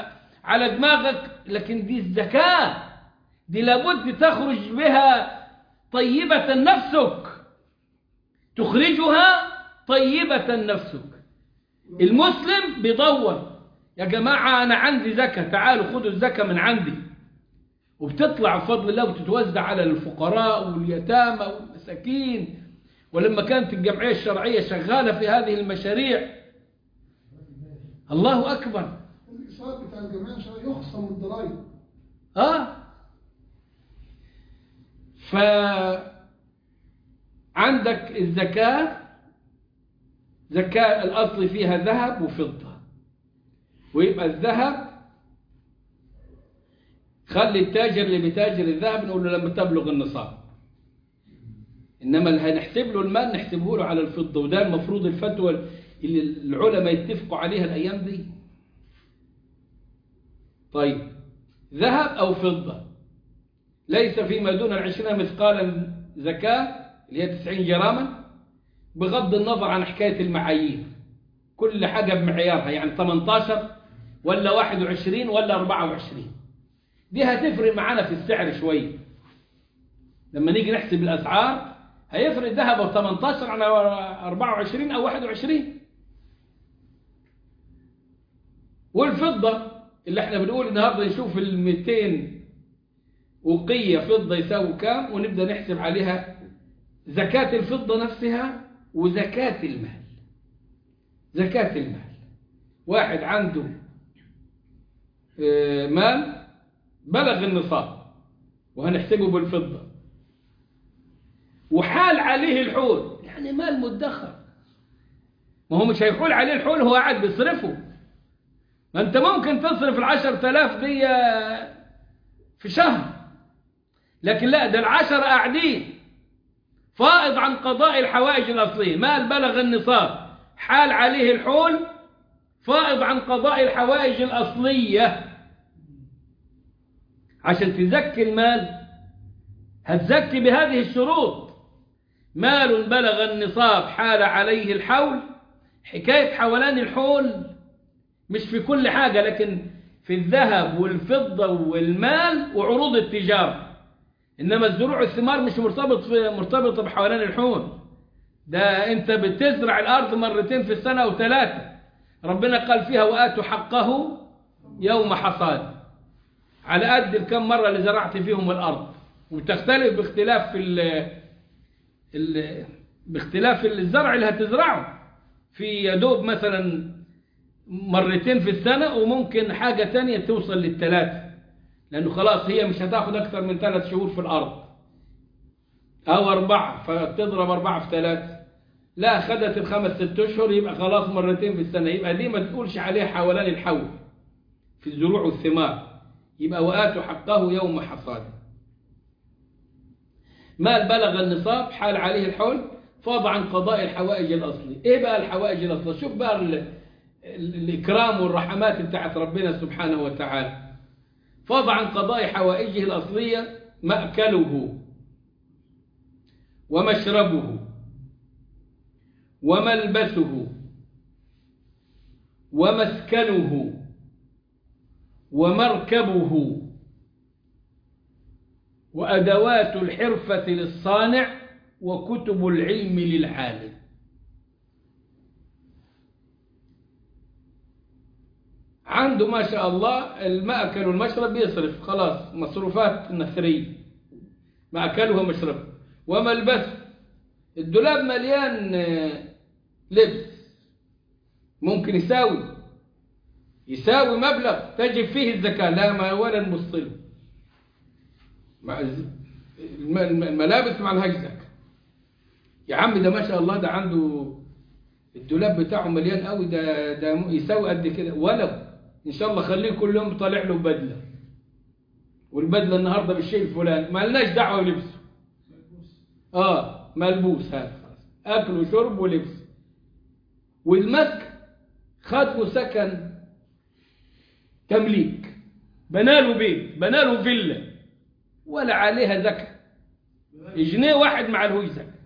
على دماغك، لكن دي الزكاة دي لابد تخرج بها طيبة نفسك، تخرجها طيبة نفسك. المسلم بيدور يا جماعة أنا عندي زكاة، تعالوا خدوا الزكاة من عندي، وبتطلع بفضل الله وتتوزع على الفقراء واليتامى والمساكين. ولما كانت الجمعية الشرعية شغالة في هذه المشاريع، الله أكبر، الإصرار بتاع الجمعية الشرعية يخصم من الضرائب. فعندك الزكاة، زكاة الأصل فيها ذهب وفضة، ويبقى الذهب خلي التاجر اللي بيتاجر الذهب نقول له لما تبلغ النصاب، إنما اللي هنحسب له المال نحسبه له على الفضة. وده المفروض الفتوى اللي العلماء يتفقوا عليها الأيام دي. طيب ذهب أو فضة، ليس فيما دون 20 مثقالا زكاة اللي هي 90 جراما، بغض النظر عن حكاية المعايير، كل حاجة بمعيارها، يعني 18 ولا 21 ولا 24، دي هتفرق معانا في السعر شوية. لما نيجي نحسب الأسعار هيفرق ذهب أو 18 عن 24 أو 21. والفضة اللي احنا بنقول النهارده نشوف ال 200 وقية فضة يساوي كام، ونبدأ نحسب عليها زكاة الفضة نفسها وزكاة المال. زكاة المال، واحد عنده مال بلغ النصاب وهنحسبه بالفضة، وحال عليه الحول، يعني مال مدخر، ما هو مش هيحول عليه الحول، هو قاعد بيصرفه. ما انت ممكن تصرف 10,000 دي في شهر، لكن لا، ده 10 قاعدين فائض عن قضاء الحوائج الأصلية، مال بلغ النصاب حال عليه الحول فائض عن قضاء الحوائج الأصلية. عشان تزكي المال هتزكي بهذه الشروط: مال بلغ النصاب حال عليه الحول. حكاية حولان الحول مش في كل حاجة، لكن في الذهب والفضة والمال وعروض التجارة. إنما الزروع والثمار مش مرتبطة بحولان الحول، ده أنت بتزرع الأرض مرتين في السنة أو 3. ربنا قال فيها وآتوا حقه يوم حصاد، على قد الكم مرة اللي زرعت فيهم الأرض. وبتختلف باختلاف الزرع اللي هتزرعه، في يدوب مثلا مرتين في السنة، وممكن حاجة تانية توصل لل3، لأنه خلاص هي مش هتاخد أكثر من 3 شهور في الأرض أو 4، فتضرب 4 في 3. لا، خدت 5-6 أشهر يبقى خلاص مرتين في السنة، يبقى دي ما تقولش عليها حولان الحول في الزروع والثمار، يبقى وآتوا حقه يوم حصاده. مال بلغ النصاب حال عليه الحول فاض عن قضاء الحوائج الأصلية. إيه بقى الحوائج الأصلية؟ شوف بقى الإكرام والرحمات بتاعت ربنا سبحانه وتعالى. فاض عن قضاء حوائجه الأصلية: مأكله ومشربه وملبسه ومسكنه ومركبه وأدوات الحرفة للصانع وكتب العلم للعالم. عنده ما شاء الله المأكل والمشرب بيصرف خلاص مصروفات نثرية، مأكله ومشربه. وملبسه، الدولاب مليان لبس، ممكن يساوي مبلغ تجب فيه الزكاة، لا ما ولا نبصله. الملابس ما لهاش زكاة. يا عم ده ما شاء الله ده عنده الدولاب بتاعه مليان قوي، ده يساوي قد كده، ولو ان شاء الله خليه كل يوم طالع له بدله، والبدله النهارده بالشيء الفلاني، ما لناش دعوه بلبسه. ملبوس، هذا خلاص، اكل وشرب ولبس. والمسك خد له سكن تمليك، بناله بيت، بناله فيلا، ولا عليها زكاه، جنيه واحد ما عليهوش زكاه.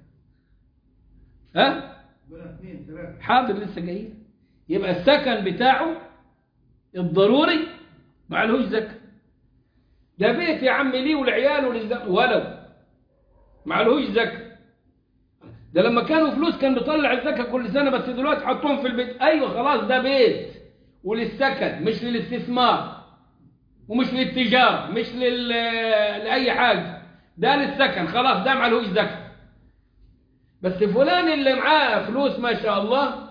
حاضر لسه جاي. يبقى السكن بتاعه الضروري ما عليهوش زكاه. ده بيت يا عم ليه والعيال ولو معلهوش زكاة. ده لما كانوا فلوس كان بيطلع الزكاة كل سنة، بس دلوقتي حطوهم في البيت. أيوة خلاص، ده بيت وللسكن مش للاستثمار ومش للتجارة، مش لأي حاجة، ده للسكن خلاص، ده معلهوش زكاة. بس فلان اللي معاه فلوس ما شاء الله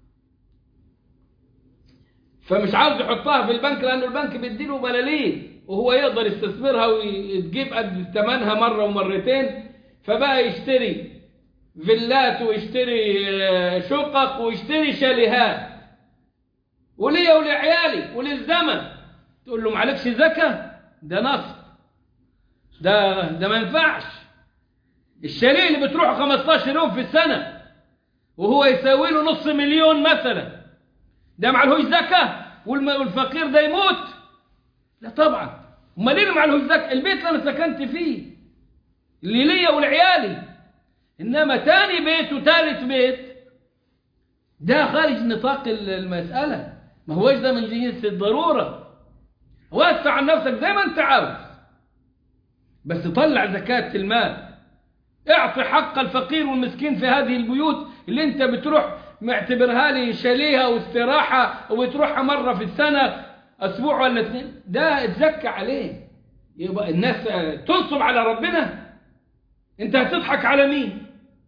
فمش عاوز يحطها في البنك، لأنه البنك بيديله بلالين وهو يقدر يستثمرها ويجيب قد ثمنها مرة ومرتين، فبقى يشتري فيلات ويشتري شقق ويشتري شاليهات وليا ولعيالي وللزمن. تقول له معلكش زكاة؟ ده نصب، ده ما ينفعش. الشاليه اللي بتروح 15 يوم في السنة وهو يساوي له نص مليون مثلا، ده معلهوش زكاة والفقير ده يموت؟ لا طبعا. امال ليه معلهوش زكاة؟ البيت اللي انا سكنت فيه اللي ليا ولعيالي. انما تاني بيت وثالث بيت ده خارج نطاق المسألة، ما هوش ده من جنس الضرورة. وسع عن نفسك زي ما انت عاوز، بس طلع زكاة المال، اعطي حق الفقير والمسكين في هذه البيوت اللي انت بتروح معتبرها لي شاليها واستراحة وبتروحها مرة في السنة اسبوع ولا 2، ده اتزكى عليه. يبقى الناس تنصب على ربنا، انت هتضحك على مين؟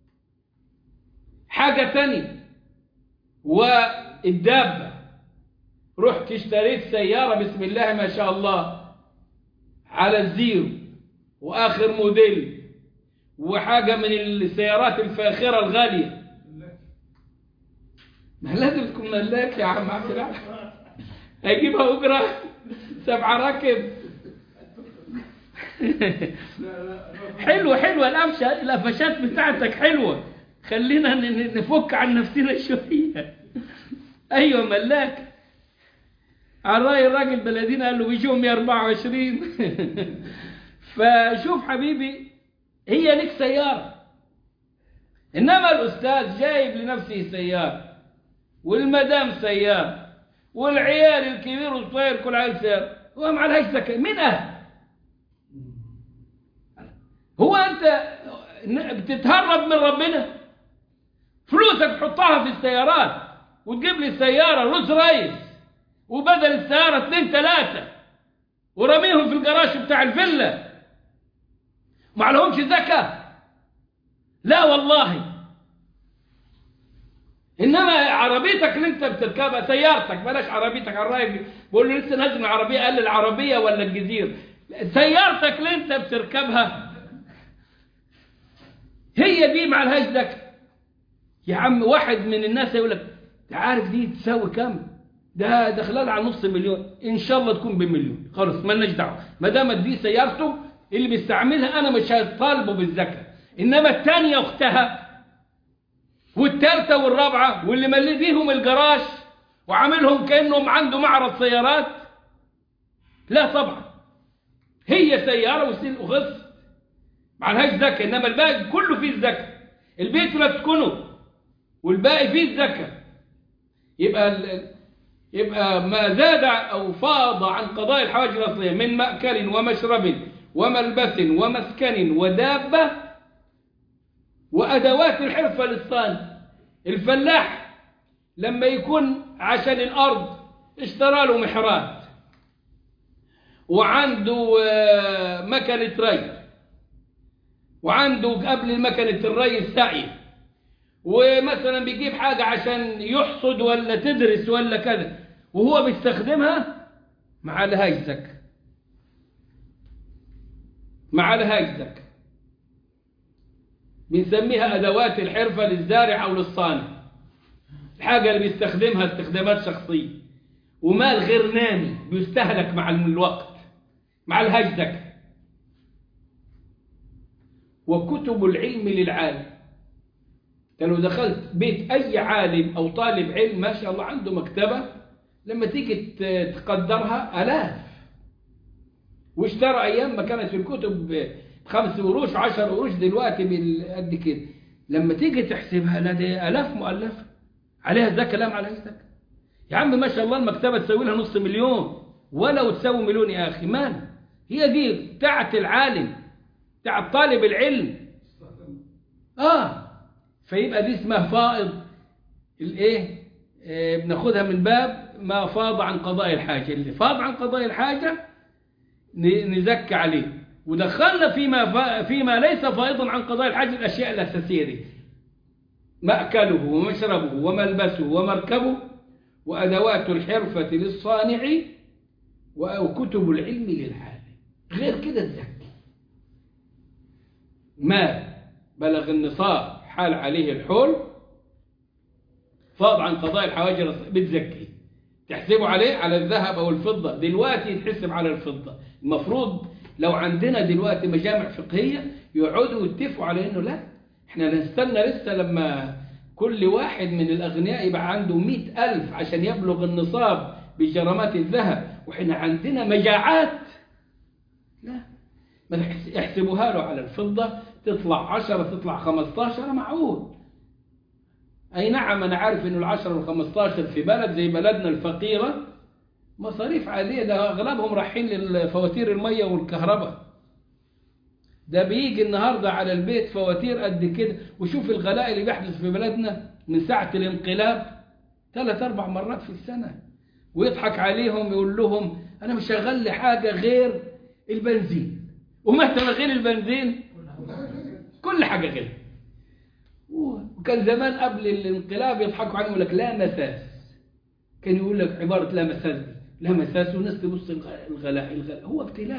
حاجة تانية، والدابة. رحت اشتريت سيارة بسم الله ما شاء الله على الزيرو واخر موديل وحاجة من السيارات الفاخرة الغالية. ما لازم تكون ملاك يا عم عبد العال، هيجيبها أجرة 7 راكب. حلوة القفشات بتاعتك حلوة، خلينا نفك عن نفسنا شوية. أيوة ملاك. على رأي الراجل بلدينا قال له بيجوا 124. فشوف حبيبي، هي لك سيارة، إنما الأستاذ جايب لنفسه سيارة والمدام سيارة والعيال الكبير والصغير كل عيل سيارة، هو ما عليهاش زكاة. من أهل؟ هو أنت بتتهرب من ربنا؟ فلوسك تحطها في السيارات وتجيب لي سيارة روز رايس وبدل السيارة 2 3 ورميهم في الجراج بتاع الفيلا، ما عليهمش زكاة؟ لا والله. إنما عربيتك اللي أنت بتركبها، سيارتك، بلاش عربيتك، على الرايق بقول له لسه نازل العربية، قال العربية ولا الجزيرة، سيارتك اللي أنت بتركبها هي دي ما عليهاش زكاة. يا عم واحد من الناس يقول لك عارف دي تساوي كم؟ ده دخلها على نص مليون، إن شاء الله تكون بمليون، خلاص مالناش دعوة، ما دام دي سيارته اللي بيستعملها أنا مش هطالبه بالزكاة. إنما الثانية أختها والثالثة والرابعة واللي ملي بيهم الجراج وعاملهم كأنهم عنده معرض سيارات، لا طبعا، هي سيارة وخص ما عليهاش زكاة. إنما الباقي كله فيه الزكاة، البيت لا تسكنه والباقي فيه الزكاة. يبقى ما زاد أو فاض عن قضاء الحوائج الأصلية من مأكل ومشرب وملبس ومسكن ودابة وأدوات الحرفة للصانع. الفلاح لما يكون عشان الأرض اشترى له محرات وعنده مكنة ري وعنده قبل مكنة الري السعي، ومثلا بيجيب حاجة عشان يحصد ولا تدرس ولا كذا وهو بيستخدمها، ما عليهاش زكاة، ما عليهاش زكاة. بنسميها أدوات الحرفة للزارع أو للصانع، الحاجة اللي بيستخدمها استخدامات شخصية ومال غير نامي بيستهلك مع الوقت، ما عليهاش زكاة. وكتب العلم للعالم، لو دخلت بيت أي عالم أو طالب علم ما شاء الله عنده مكتبة، لما تيجي تقدرها آلاف، واشترى أيام ما كانت الكتب 5 قروش 10 قروش، دلوقتي قد كده، لما تيجي تحسبها لا دي آلاف مؤلفة، عليها زكاة؟ لا ما عليها زكاة. يا عم ما شاء الله المكتبة تسوي لها نص مليون ولو تسوي مليون يا أخي، مال هي دي بتاعت العالم بتاعت طالب العلم. فيبقى دي اسمها فائض الايه، بناخدها من باب ما فاض عن قضاء الحاجة. اللي فاض عن قضاء الحاجة نزكي عليه. ودخلنا فيما ليس فائضا عن قضاء الحاجة الأشياء الأساسية دي: مأكله ومشربه وملبسه ومركبه وأدوات الحرفة للصانع وكتب العلم للعالم. غير كده تزكي. ما بلغ النصاب حال عليه الحول فاض عن قضاء الحوائج بتزكي، تحسبه على الذهب أو الفضة. دلوقتي يتحسب على الفضة. المفروض لو عندنا دلوقتي مجامع فقهية يقعدوا يتفقوا على إنه لا، إحنا نستنى لسه لما كل واحد من الأغنياء يبقى عنده 100,000 عشان يبلغ النصاب بجرامات الذهب، وإحنا عندنا مجاعات. لا، ما يحسبوها له على الفضة، تطلع 10 تطلع 15 معقول. أي نعم، أنا عارف إنه 10 و15 في بلد زي بلدنا الفقيرة مصاريف عادية، ده أغلبهم رايحين للفواتير المية والكهرباء. ده بيجي النهاردة على البيت فواتير قد كده. وشوف الغلاء اللي بيحدث في بلدنا من ساعة الانقلاب 3-4 مرات في السنة. ويضحك عليهم يقول لهم أنا مش شغال لي حاجة غير البنزين، ومتى غير البنزين كل حاجة غير. وكان زمان قبل الانقلاب يضحكوا عنه يقول لك لا مساس. كان يقول لك عبارة لا مساس، لا مساس، والناس تبص الغلاء. هو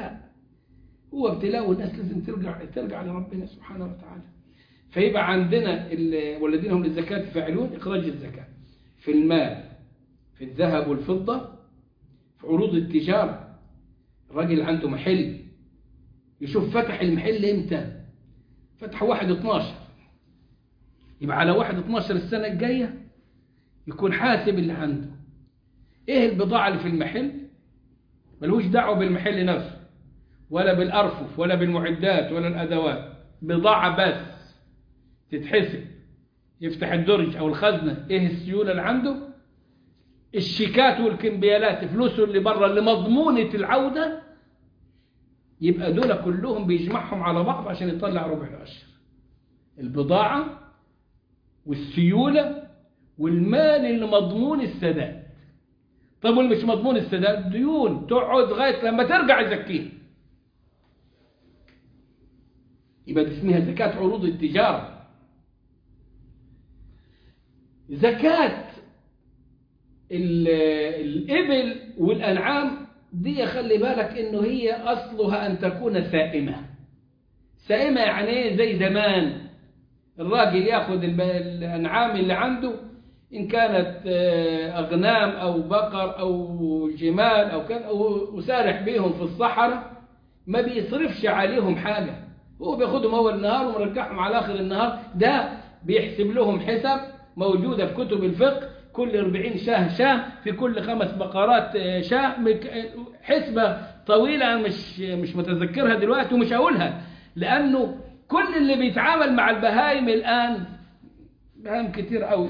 ابتلاء، والناس لازم ترجع لربنا سبحانه وتعالى. فيبقى عندنا والذين هم للزكاة فاعلون إخراج الزكاة في المال، في الذهب والفضة، في عروض التجارة. الراجل عنده محل يشوف فتح المحل امتى. فتح 1/12، يبقى على 1/12 السنة الجاية يكون حاسب اللي عنده ايه البضاعة اللي في المحل. ملوش دعوة بالمحل نفسه ولا بالأرفف ولا بالمعدات ولا الأدوات، بضاعة بس تتحسب. يفتح الدرج أو الخزنة ايه السيولة اللي عنده، الشيكات والكمبيالات، فلوسه اللي بره اللي مضمونة العودة، يبقى دول كلهم بيجمعهم على بعض عشان يطلع ربع العشر. البضاعة والسيولة والمال اللي مضمون السداد. طب واللي مش مضمون السداد ديون تقعد لغاية لما ترجع يزكيها. يبقى دي اسمها زكاة عروض التجارة. زكاة الإبل والأنعام دي خلي بالك إنه هي أصلها أن تكون سائمة. سائمة يعني إيه؟ زي زمان الراجل ياخد الأنعام اللي عنده إن كانت أغنام أو بقر أو جمال أو كذا، وسارح بيهم في الصحراء، ما بيصرفش عليهم حاجة. هو بياخدهم أول النهار ومرجعهم على آخر النهار. ده بيحسب لهم حساب موجودة في كتب الفقه، كل 40 شاه في كل 5 بقرات شاه. حسبة طويلة أنا مش متذكرها دلوقتي ومش هقولها، لأنه كل اللي بيتعامل مع البهايم الآن بهايم كتير قوي،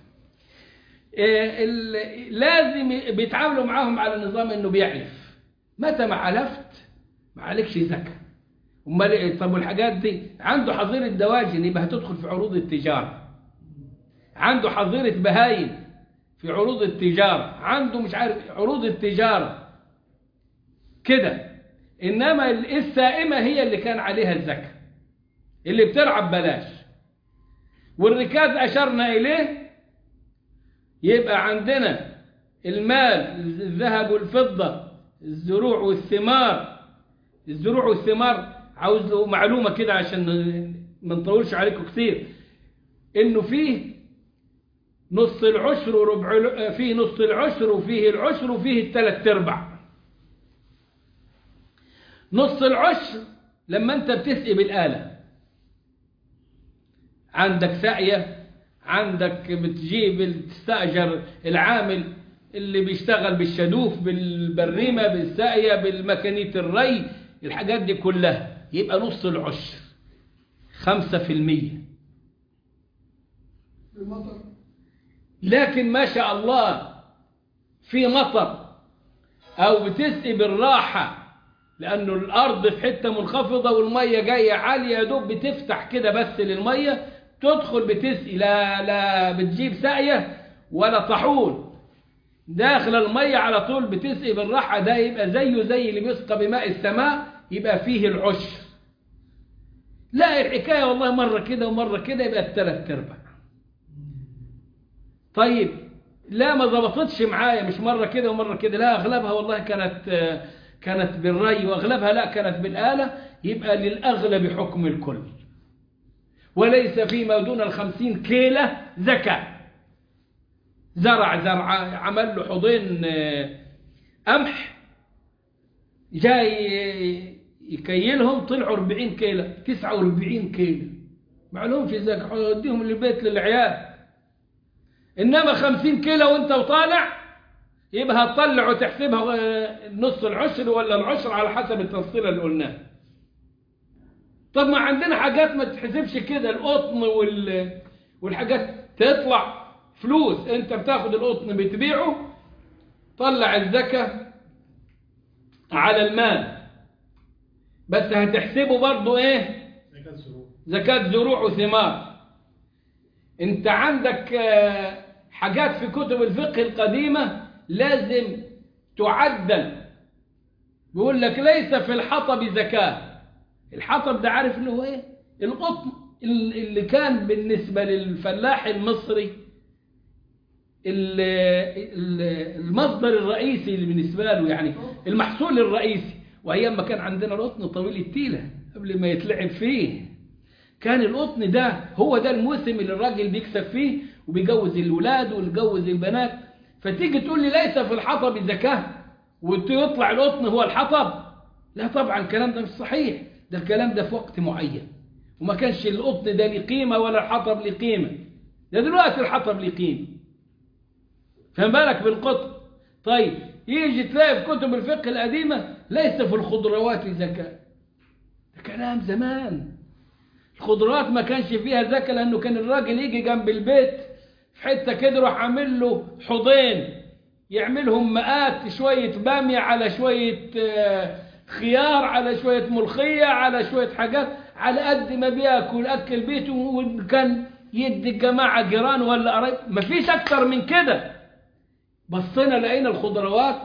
لازم بيتعاملوا معاهم على نظام إنه بيحلف. متى ما حلفت ما عليكش زكاة. طب والحاجات دي عنده حظيرة دواجن يبقى هتدخل في عروض التجارة. عنده حظيرة بهايم في عروض التجارة. عنده مش عارف عروض التجارة كده. إنما السائمة هي اللي كان عليها الزكاة، اللي بتلعب بلاش. والركاز أشرنا إليه. يبقى عندنا المال، الذهب والفضة، الزروع والثمار. الزروع والثمار عاوز له معلومة كده عشان ما نطولش عليكم كثير، إنه فيه نص العشر وربع، فيه نص العشر وفيه العشر وفيه 3/4. نص العشر لما أنت بتسقي بالآلة، عندك ساقية، عندك تستأجر العامل اللي بيشتغل بالشدوف بالبريمة بالساقية بالمكانية الري، الحاجات دي كلها، يبقى نص العشر 5%. المطر. لكن ما شاء الله في مطر أو بتسقي بالراحة، لأنه الأرض في حتة منخفضة والمية جاية عالية، يا دوب بتفتح كده بس للمية، تدخل بتسقي، لا بتجيب ساقية ولا طاحون، داخل المية على طول بتسقي بالراحة. ده يبقى زيه زي اللي بيسقى بماء السماء، يبقى فيه العشر. لا الحكاية والله مرة كده ومرة كده يبقى الثلاث ارباع. طيب لا ما ضبطتش معايا، مش مرة كده ومرة كده، لا أغلبها والله كانت بالري وأغلبها لا كانت بالآلة، يبقى للأغلب حكم الكل، وليس فيما دون 50 كيلة زكاة. زرع عمل له حوضين قمح، جاي يكيلهم طلعوا 40 كيلة 49 كيلة، معلوم في زكاة، يوديهم للبيت للعيال. إنما 50 كيلة وانت وطالع يبقى هتطلع وتحسبها نص العشر ولا العشر على حسب التفصيلة اللي قلناها. طب ما عندنا حاجات ما تحسبش كده، القطن والحاجات تطلع فلوس، انت بتاخد القطن بتبيعه، طلع الزكاة على المال، بس هتحسبه برضو ايه؟ زكاة زروع وثمار. انت عندك حاجات في كتب الفقه القديمة لازم تعدل، بيقول لك ليس في الحطب زكاة. الحطب ده عارف اللي هو ايه؟ القطن اللي كان بالنسبة للفلاح المصري المصدر الرئيسي اللي بالنسبة له، يعني المحصول الرئيسي. وأيام ما كان عندنا القطن طويل التيلة قبل ما يتلعب فيه، كان القطن ده هو ده الموسم اللي الراجل بيكسب فيه وبيجوز الولاد ويجوز البنات. فتيجي تقول لي ليس في الحطب زكاة ويطلع القطن هو الحطب؟ لا طبعا الكلام ده مش صحيح، ده الكلام ده في وقت معين، وما كانش القطن ده ليه قيمة ولا الحطب ليه قيمة. ده دلوقتي الحطب ليه قيمة، فما بالك بالقطن. طيب يجي تلاقي في كتب الفقه القديمة ليس في الخضروات زكاة. ده كلام زمان. الخضروات ما كانش فيها زكاة، لأنه كان الراجل يجي جنب البيت في حتة كده يروح عامل له حوضين، يعملهم مئات، شوية بامية على شوية خيار على شوية ملوخية على شوية حاجات، على قد ما بياكل أكل بيته، وكان يدي الجماعة جيران ولا قرايب، مفيش أكتر من كده. بصينا لقينا الخضروات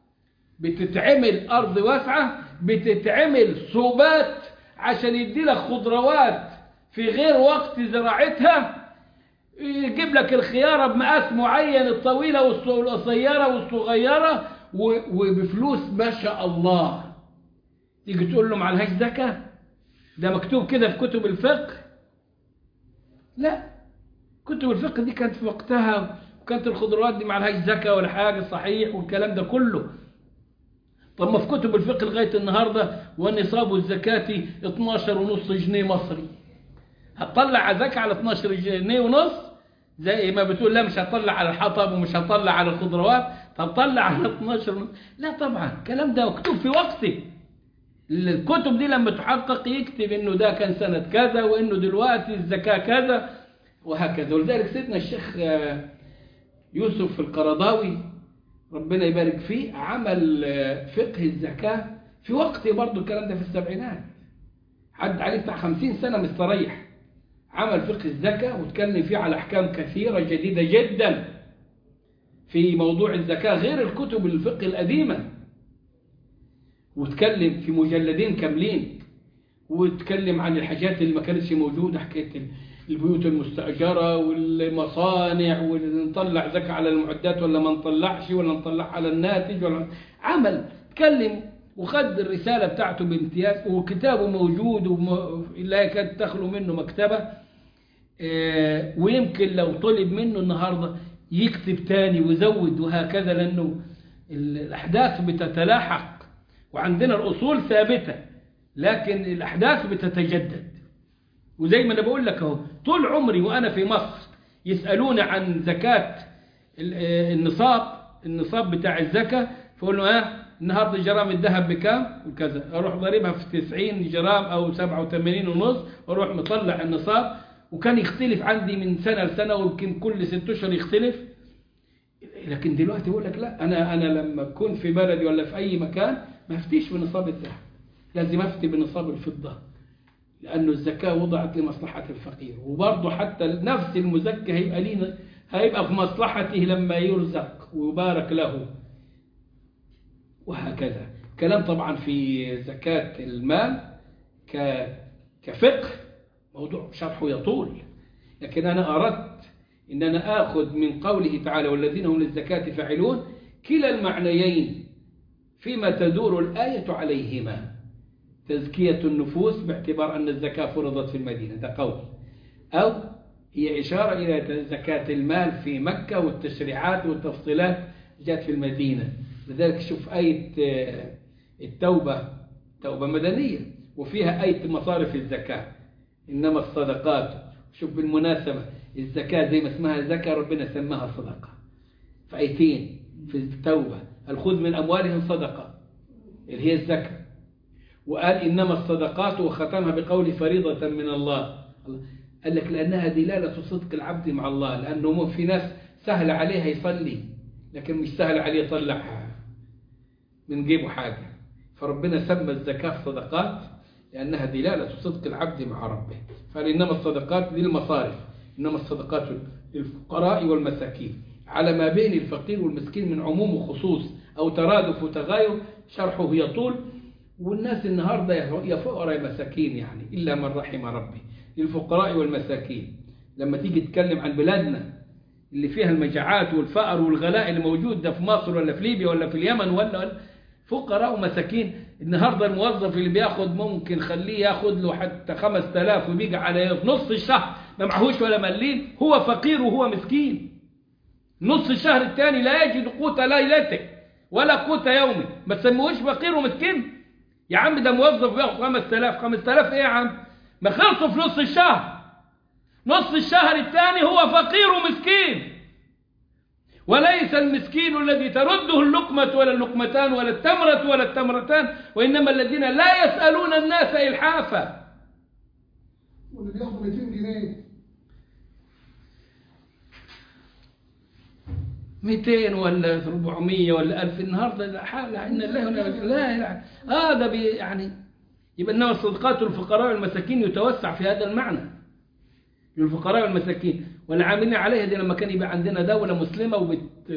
بتتعمل أرض واسعة، بتتعمل صوبات عشان يدي لك خضروات في غير وقت زراعتها، يجيب لك الخيارة بمقاس معين، الطويلة والقصيرة والصغيرة، وبفلوس ما شاء الله. تيجي تقول له معلهاش زكاة؟ ده مكتوب كده في كتب الفقه. لا، كتب الفقه دي كانت في وقتها، وكانت الخضروات دي معلهاش زكاة ولا حاجة، صحيح، والكلام ده كله. طب ما في كتب الفقه لغاية النهاردة ونصاب الزكاة 12.5 جنيه مصري. هتطلع زكاة على 12 جنيه ونص زي ما بتقول؟ لا مش هتطلع على الحطب ومش هتطلع على الخضروات، طب طلع على 12 ونص. لا طبعا الكلام ده مكتوب في وقته. الكتب دي لما تحقق يكتب انه ده كان سنة كذا، وانه دلوقتي الزكاة كذا وهكذا. ولذلك سيدنا الشيخ يوسف القرضاوي ربنا يبارك فيه عمل فقه الزكاة في وقته برضو، الكلام ده في السبعينات، عد عليه بتاع 50 سنة مستريح. عمل فقه الزكاة وتكلم فيه على أحكام كثيرة جديدة جدا في موضوع الزكاة غير الكتب الفقه القديمة، وتكلم في مجلدين كاملين، وتكلم عن الحاجات اللي ما كانتش موجودة، حكاية البيوت المستأجرة والمصانع، ونطلع زكاة على المعدات ولا ما نطلعش، ولا نطلع على الناتج، ولا عمل تكلم، وخد الرسالة بتاعته بامتياز، وكتابه موجود لا يكاد تخلو منه مكتبة. ويمكن لو طلب منه النهاردة يكتب تاني ويزود وهكذا، لأنه الأحداث بتتلاحق، وعندنا الأصول ثابتة لكن الأحداث بتتجدد. وزي ما أنا بقول لك اهو، طول عمري وأنا في مصر يسألون عن زكاة النصاب بتاع الزكاة، فأقول له النهاردة جرام الذهب بكام وكذا، أروح ضريبها في 90 جرام أو 87 ونص، وأروح مطلع النصاب. وكان يختلف عندي من سنة لسنة، ويمكن كل 6 أشهر يختلف. لكن دلوقتي يقول لك لا، أنا لما أكون في بلدي ولا في أي مكان ما أفتيش بنصاب الذهب، لازم أفتي بنصاب الفضة. لأنه الزكاة وضعت لمصلحة الفقير، وبرضه حتى نفس المزكى هيبقى في مصلحته لما يرزق ويبارك له، وهكذا. كلام طبعا في زكاة المال كفقه موضوع شرحه يطول، لكن أنا أردت إن أنا آخذ من قوله تعالى والذين هم للزكاة فاعلون كلا المعنيين فيما تدور الآية عليهما، تزكية النفوس باعتبار أن الزكاة فرضت في المدينة، ده قول، أو هي إشارة إلى زكاة المال في مكة والتشريعات والتفصيلات جاءت في المدينة. لذلك شوف آية التوبة توبة مدنية وفيها آية مصارف الزكاة إنما الصدقات. شوف بالمناسبة الزكاة زي ما اسمها زكاة ربنا سماها صدقة في آيتين في التوبة، الخذ من أموالهم صدقة اللي هي الزكاة، وقال إنما الصدقات وختمها بقول فريضة من الله. قال لك لأنها دلالة صدق العبد مع الله، لأنه في ناس سهل عليها يصلي لكن مش سهل عليه يطلع من جيبه حاجة، فربنا سمى الزكاة صدقات لأنها دلالة صدق العبد مع ربه. فقال إنما الصدقات للمصارف، إنما الصدقات للفقراء والمساكين، على ما بين الفقير والمسكين من عموم وخصوص أو ترادف وتغاير شرحه يطول. والناس النهاردة يا فقراء يا مساكين يعني إلا من رحم ربي، للفقراء والمساكين. لما تيجي تتكلم عن بلادنا اللي فيها المجاعات والفقر والغلاء اللي موجود ده في مصر ولا في ليبيا ولا في اليمن ولا فقراء ومساكين. النهاردة الموظف اللي بياخد ممكن خليه ياخد له حتى 5000 وبيجي على نص الشهر ما معهوش ولا مليم، هو فقير وهو مسكين. نص الشهر الثاني لا يجد قوت ليلته ولا قوت يومه، ما تسموهوش فقير ومسكين يا عم. ده موظف بياخد 5000 ايه يا عم؟ ما خلصوا في نص الشهر. نص الشهر الثاني هو فقير ومسكين، وليس المسكين الذي ترده اللقمة ولا اللقمتان ولا التمرة ولا التمرتان، وإنما الذين لا يسألون الناس إلحافا. واللي بياخدوا 200 جنيه 200 ولا 400 ولا 1000 النهارده لا حالة إن الله لا هذا يعني يبقى إنما الصدقات للفقراء والمساكين يتوسع في هذا المعنى، للفقراء والمساكين والعاملين عليها. دي لما كان يبقى عندنا دولة مسلمة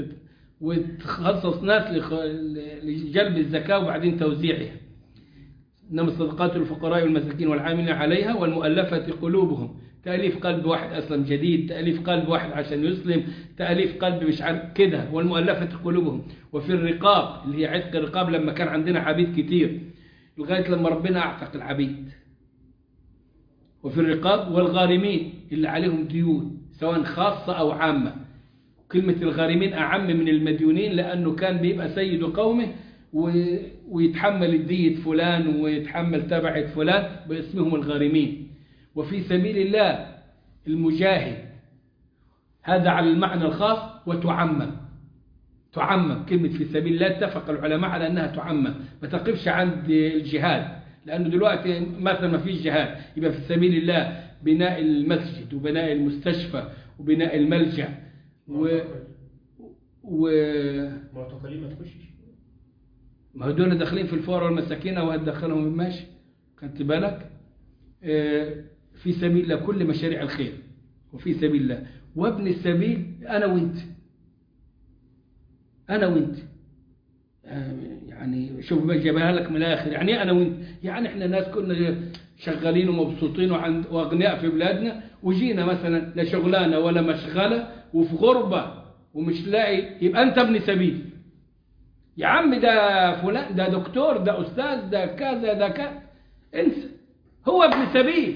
وتخصص ناس لجلب الزكاة وبعدين توزيعها. إنما الصدقات للفقراء والمساكين والعاملين عليها والمؤلفة قلوبهم، تأليف قلب واحد أسلم جديد، تأليف قلب واحد عشان يسلم، تأليف قلب مش عارف كده، والمؤلفة قلوبهم. وفي الرقاب اللي هي عتق الرقاب لما كان عندنا عبيد كتير لغاية لما ربنا أعتق العبيد. وفي الرقاب والغارمين اللي عليهم ديون سواء خاصة أو عامة. كلمة الغارمين أعم من المديونين لأنه كان بيبقى سيد قومه ويتحمل الدية فلان ويتحمل تبعة فلان باسمهم الغارمين. وفي سبيل الله المجاهد هذا على المعنى الخاص وتعمم. تعمم كلمة في سبيل الله اتفق العلماء على أنها تعمم، ما تقفش عند الجهاد، لأنه دلوقتي مثلا ما فيش جهاد يبقى في سبيل الله بناء المسجد وبناء المستشفى وبناء الملجأ معتقلين ما تخشش، ما هدول داخلين في الفقراء والمساكين وهتدخلهم الماشي. خدت بالك؟ في سبيل الله كل مشاريع الخير وفي سبيل الله. وابن السبيل أنا وانت يعني شوف جابها لك من الآخر. يعني أنا وانت يعني إحنا ناس كنا شغالين ومبسوطين وأغنياء في بلادنا، وجينا مثلا لا شغلانة ولا مشغلة وفي غربة ومش لاقي، يبقى أنت ابن سبيل يا عم. ده فلان ده دكتور ده أستاذ ده كذا ده كذا، انسى، هو ابن سبيل.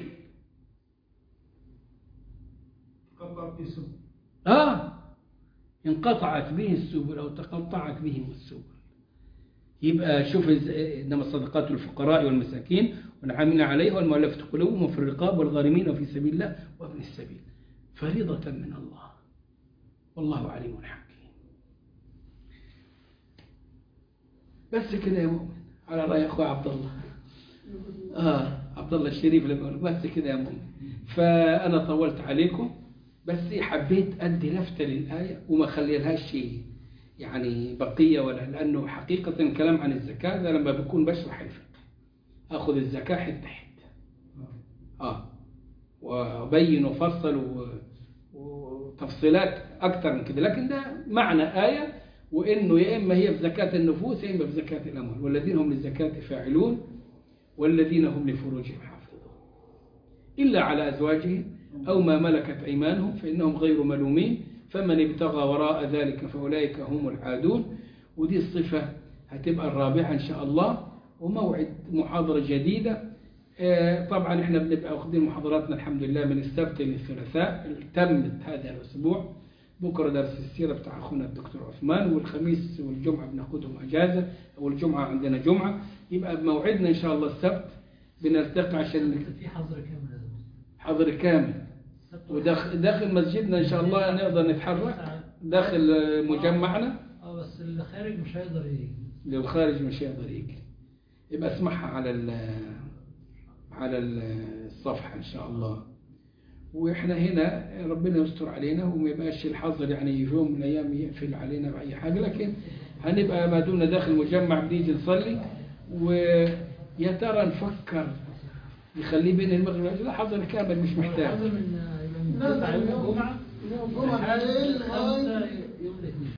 انقطعت به السبل أو تقطعت بهم السبل. يبقى شوف إنما الصدقات للفقراء والمساكين والعاملين عليها والمؤلفة قلوبهم وفي الرقاب والغارمين وفي سبيل الله وابن السبيل فريضة من الله والله عليم حكيم. بس كده يا مؤمن على رأي أخوي عبد الله عبد الله الشريف لما يقول بس كده يا مؤمن. فأنا طولت عليكم بس حبيت أدي لفتة للآية وما خليلهاش شيء يعني بقية ولا، لأنه حقيقة الكلام عن الزكاة ده لما بكون بشرح الفقه أخذ الزكاة حتة حتة وبين وفصل وتفصيلات أكثر من كده، لكن ده معنى آية، وإنه يا إما هي في زكاة النفوس يا إما في زكاة الأموال. والذين هم للزكاة فاعلون والذين هم لفروجهم حافظون إلا على أزواجهم أو ما ملكت أيمانهم فإنهم غير ملومين فمن ابتغى وراء ذلك فأولئك هم العادون. ودي الصفة هتبقى الرابعة إن شاء الله، وموعد محاضرة جديدة. طبعا احنا بنبقى واخدين محاضراتنا الحمد لله من السبت للثلاثاء، تمت هذا الأسبوع. بكرة درس السيرة بتاع أخونا الدكتور عثمان، والخميس والجمعة بناخدهم أجازة، والجمعة عندنا جمعة. يبقى بموعدنا إن شاء الله السبت بنلتقي عشان في حظر كامل. حظر كامل، وداخل مسجدنا إن شاء الله نقدر نتحرك داخل مجمعنا. بس اللي خارج مش هيقدر يجي. اللي خارج مش هيقدر يجي. يبقى اسمعها على الصفحة إن شاء الله. وإحنا هنا ربنا يستر علينا وما يبقاش الحظر يعني يوم من الأيام يقفل علينا بأي حاجة، لكن هنبقى ما دون داخل مجمع بنيجي نصلي. ويا ترى نفكر يخليه بين المغرب لا حظر كامل مش محتاج. حظر من الجمعة بالليل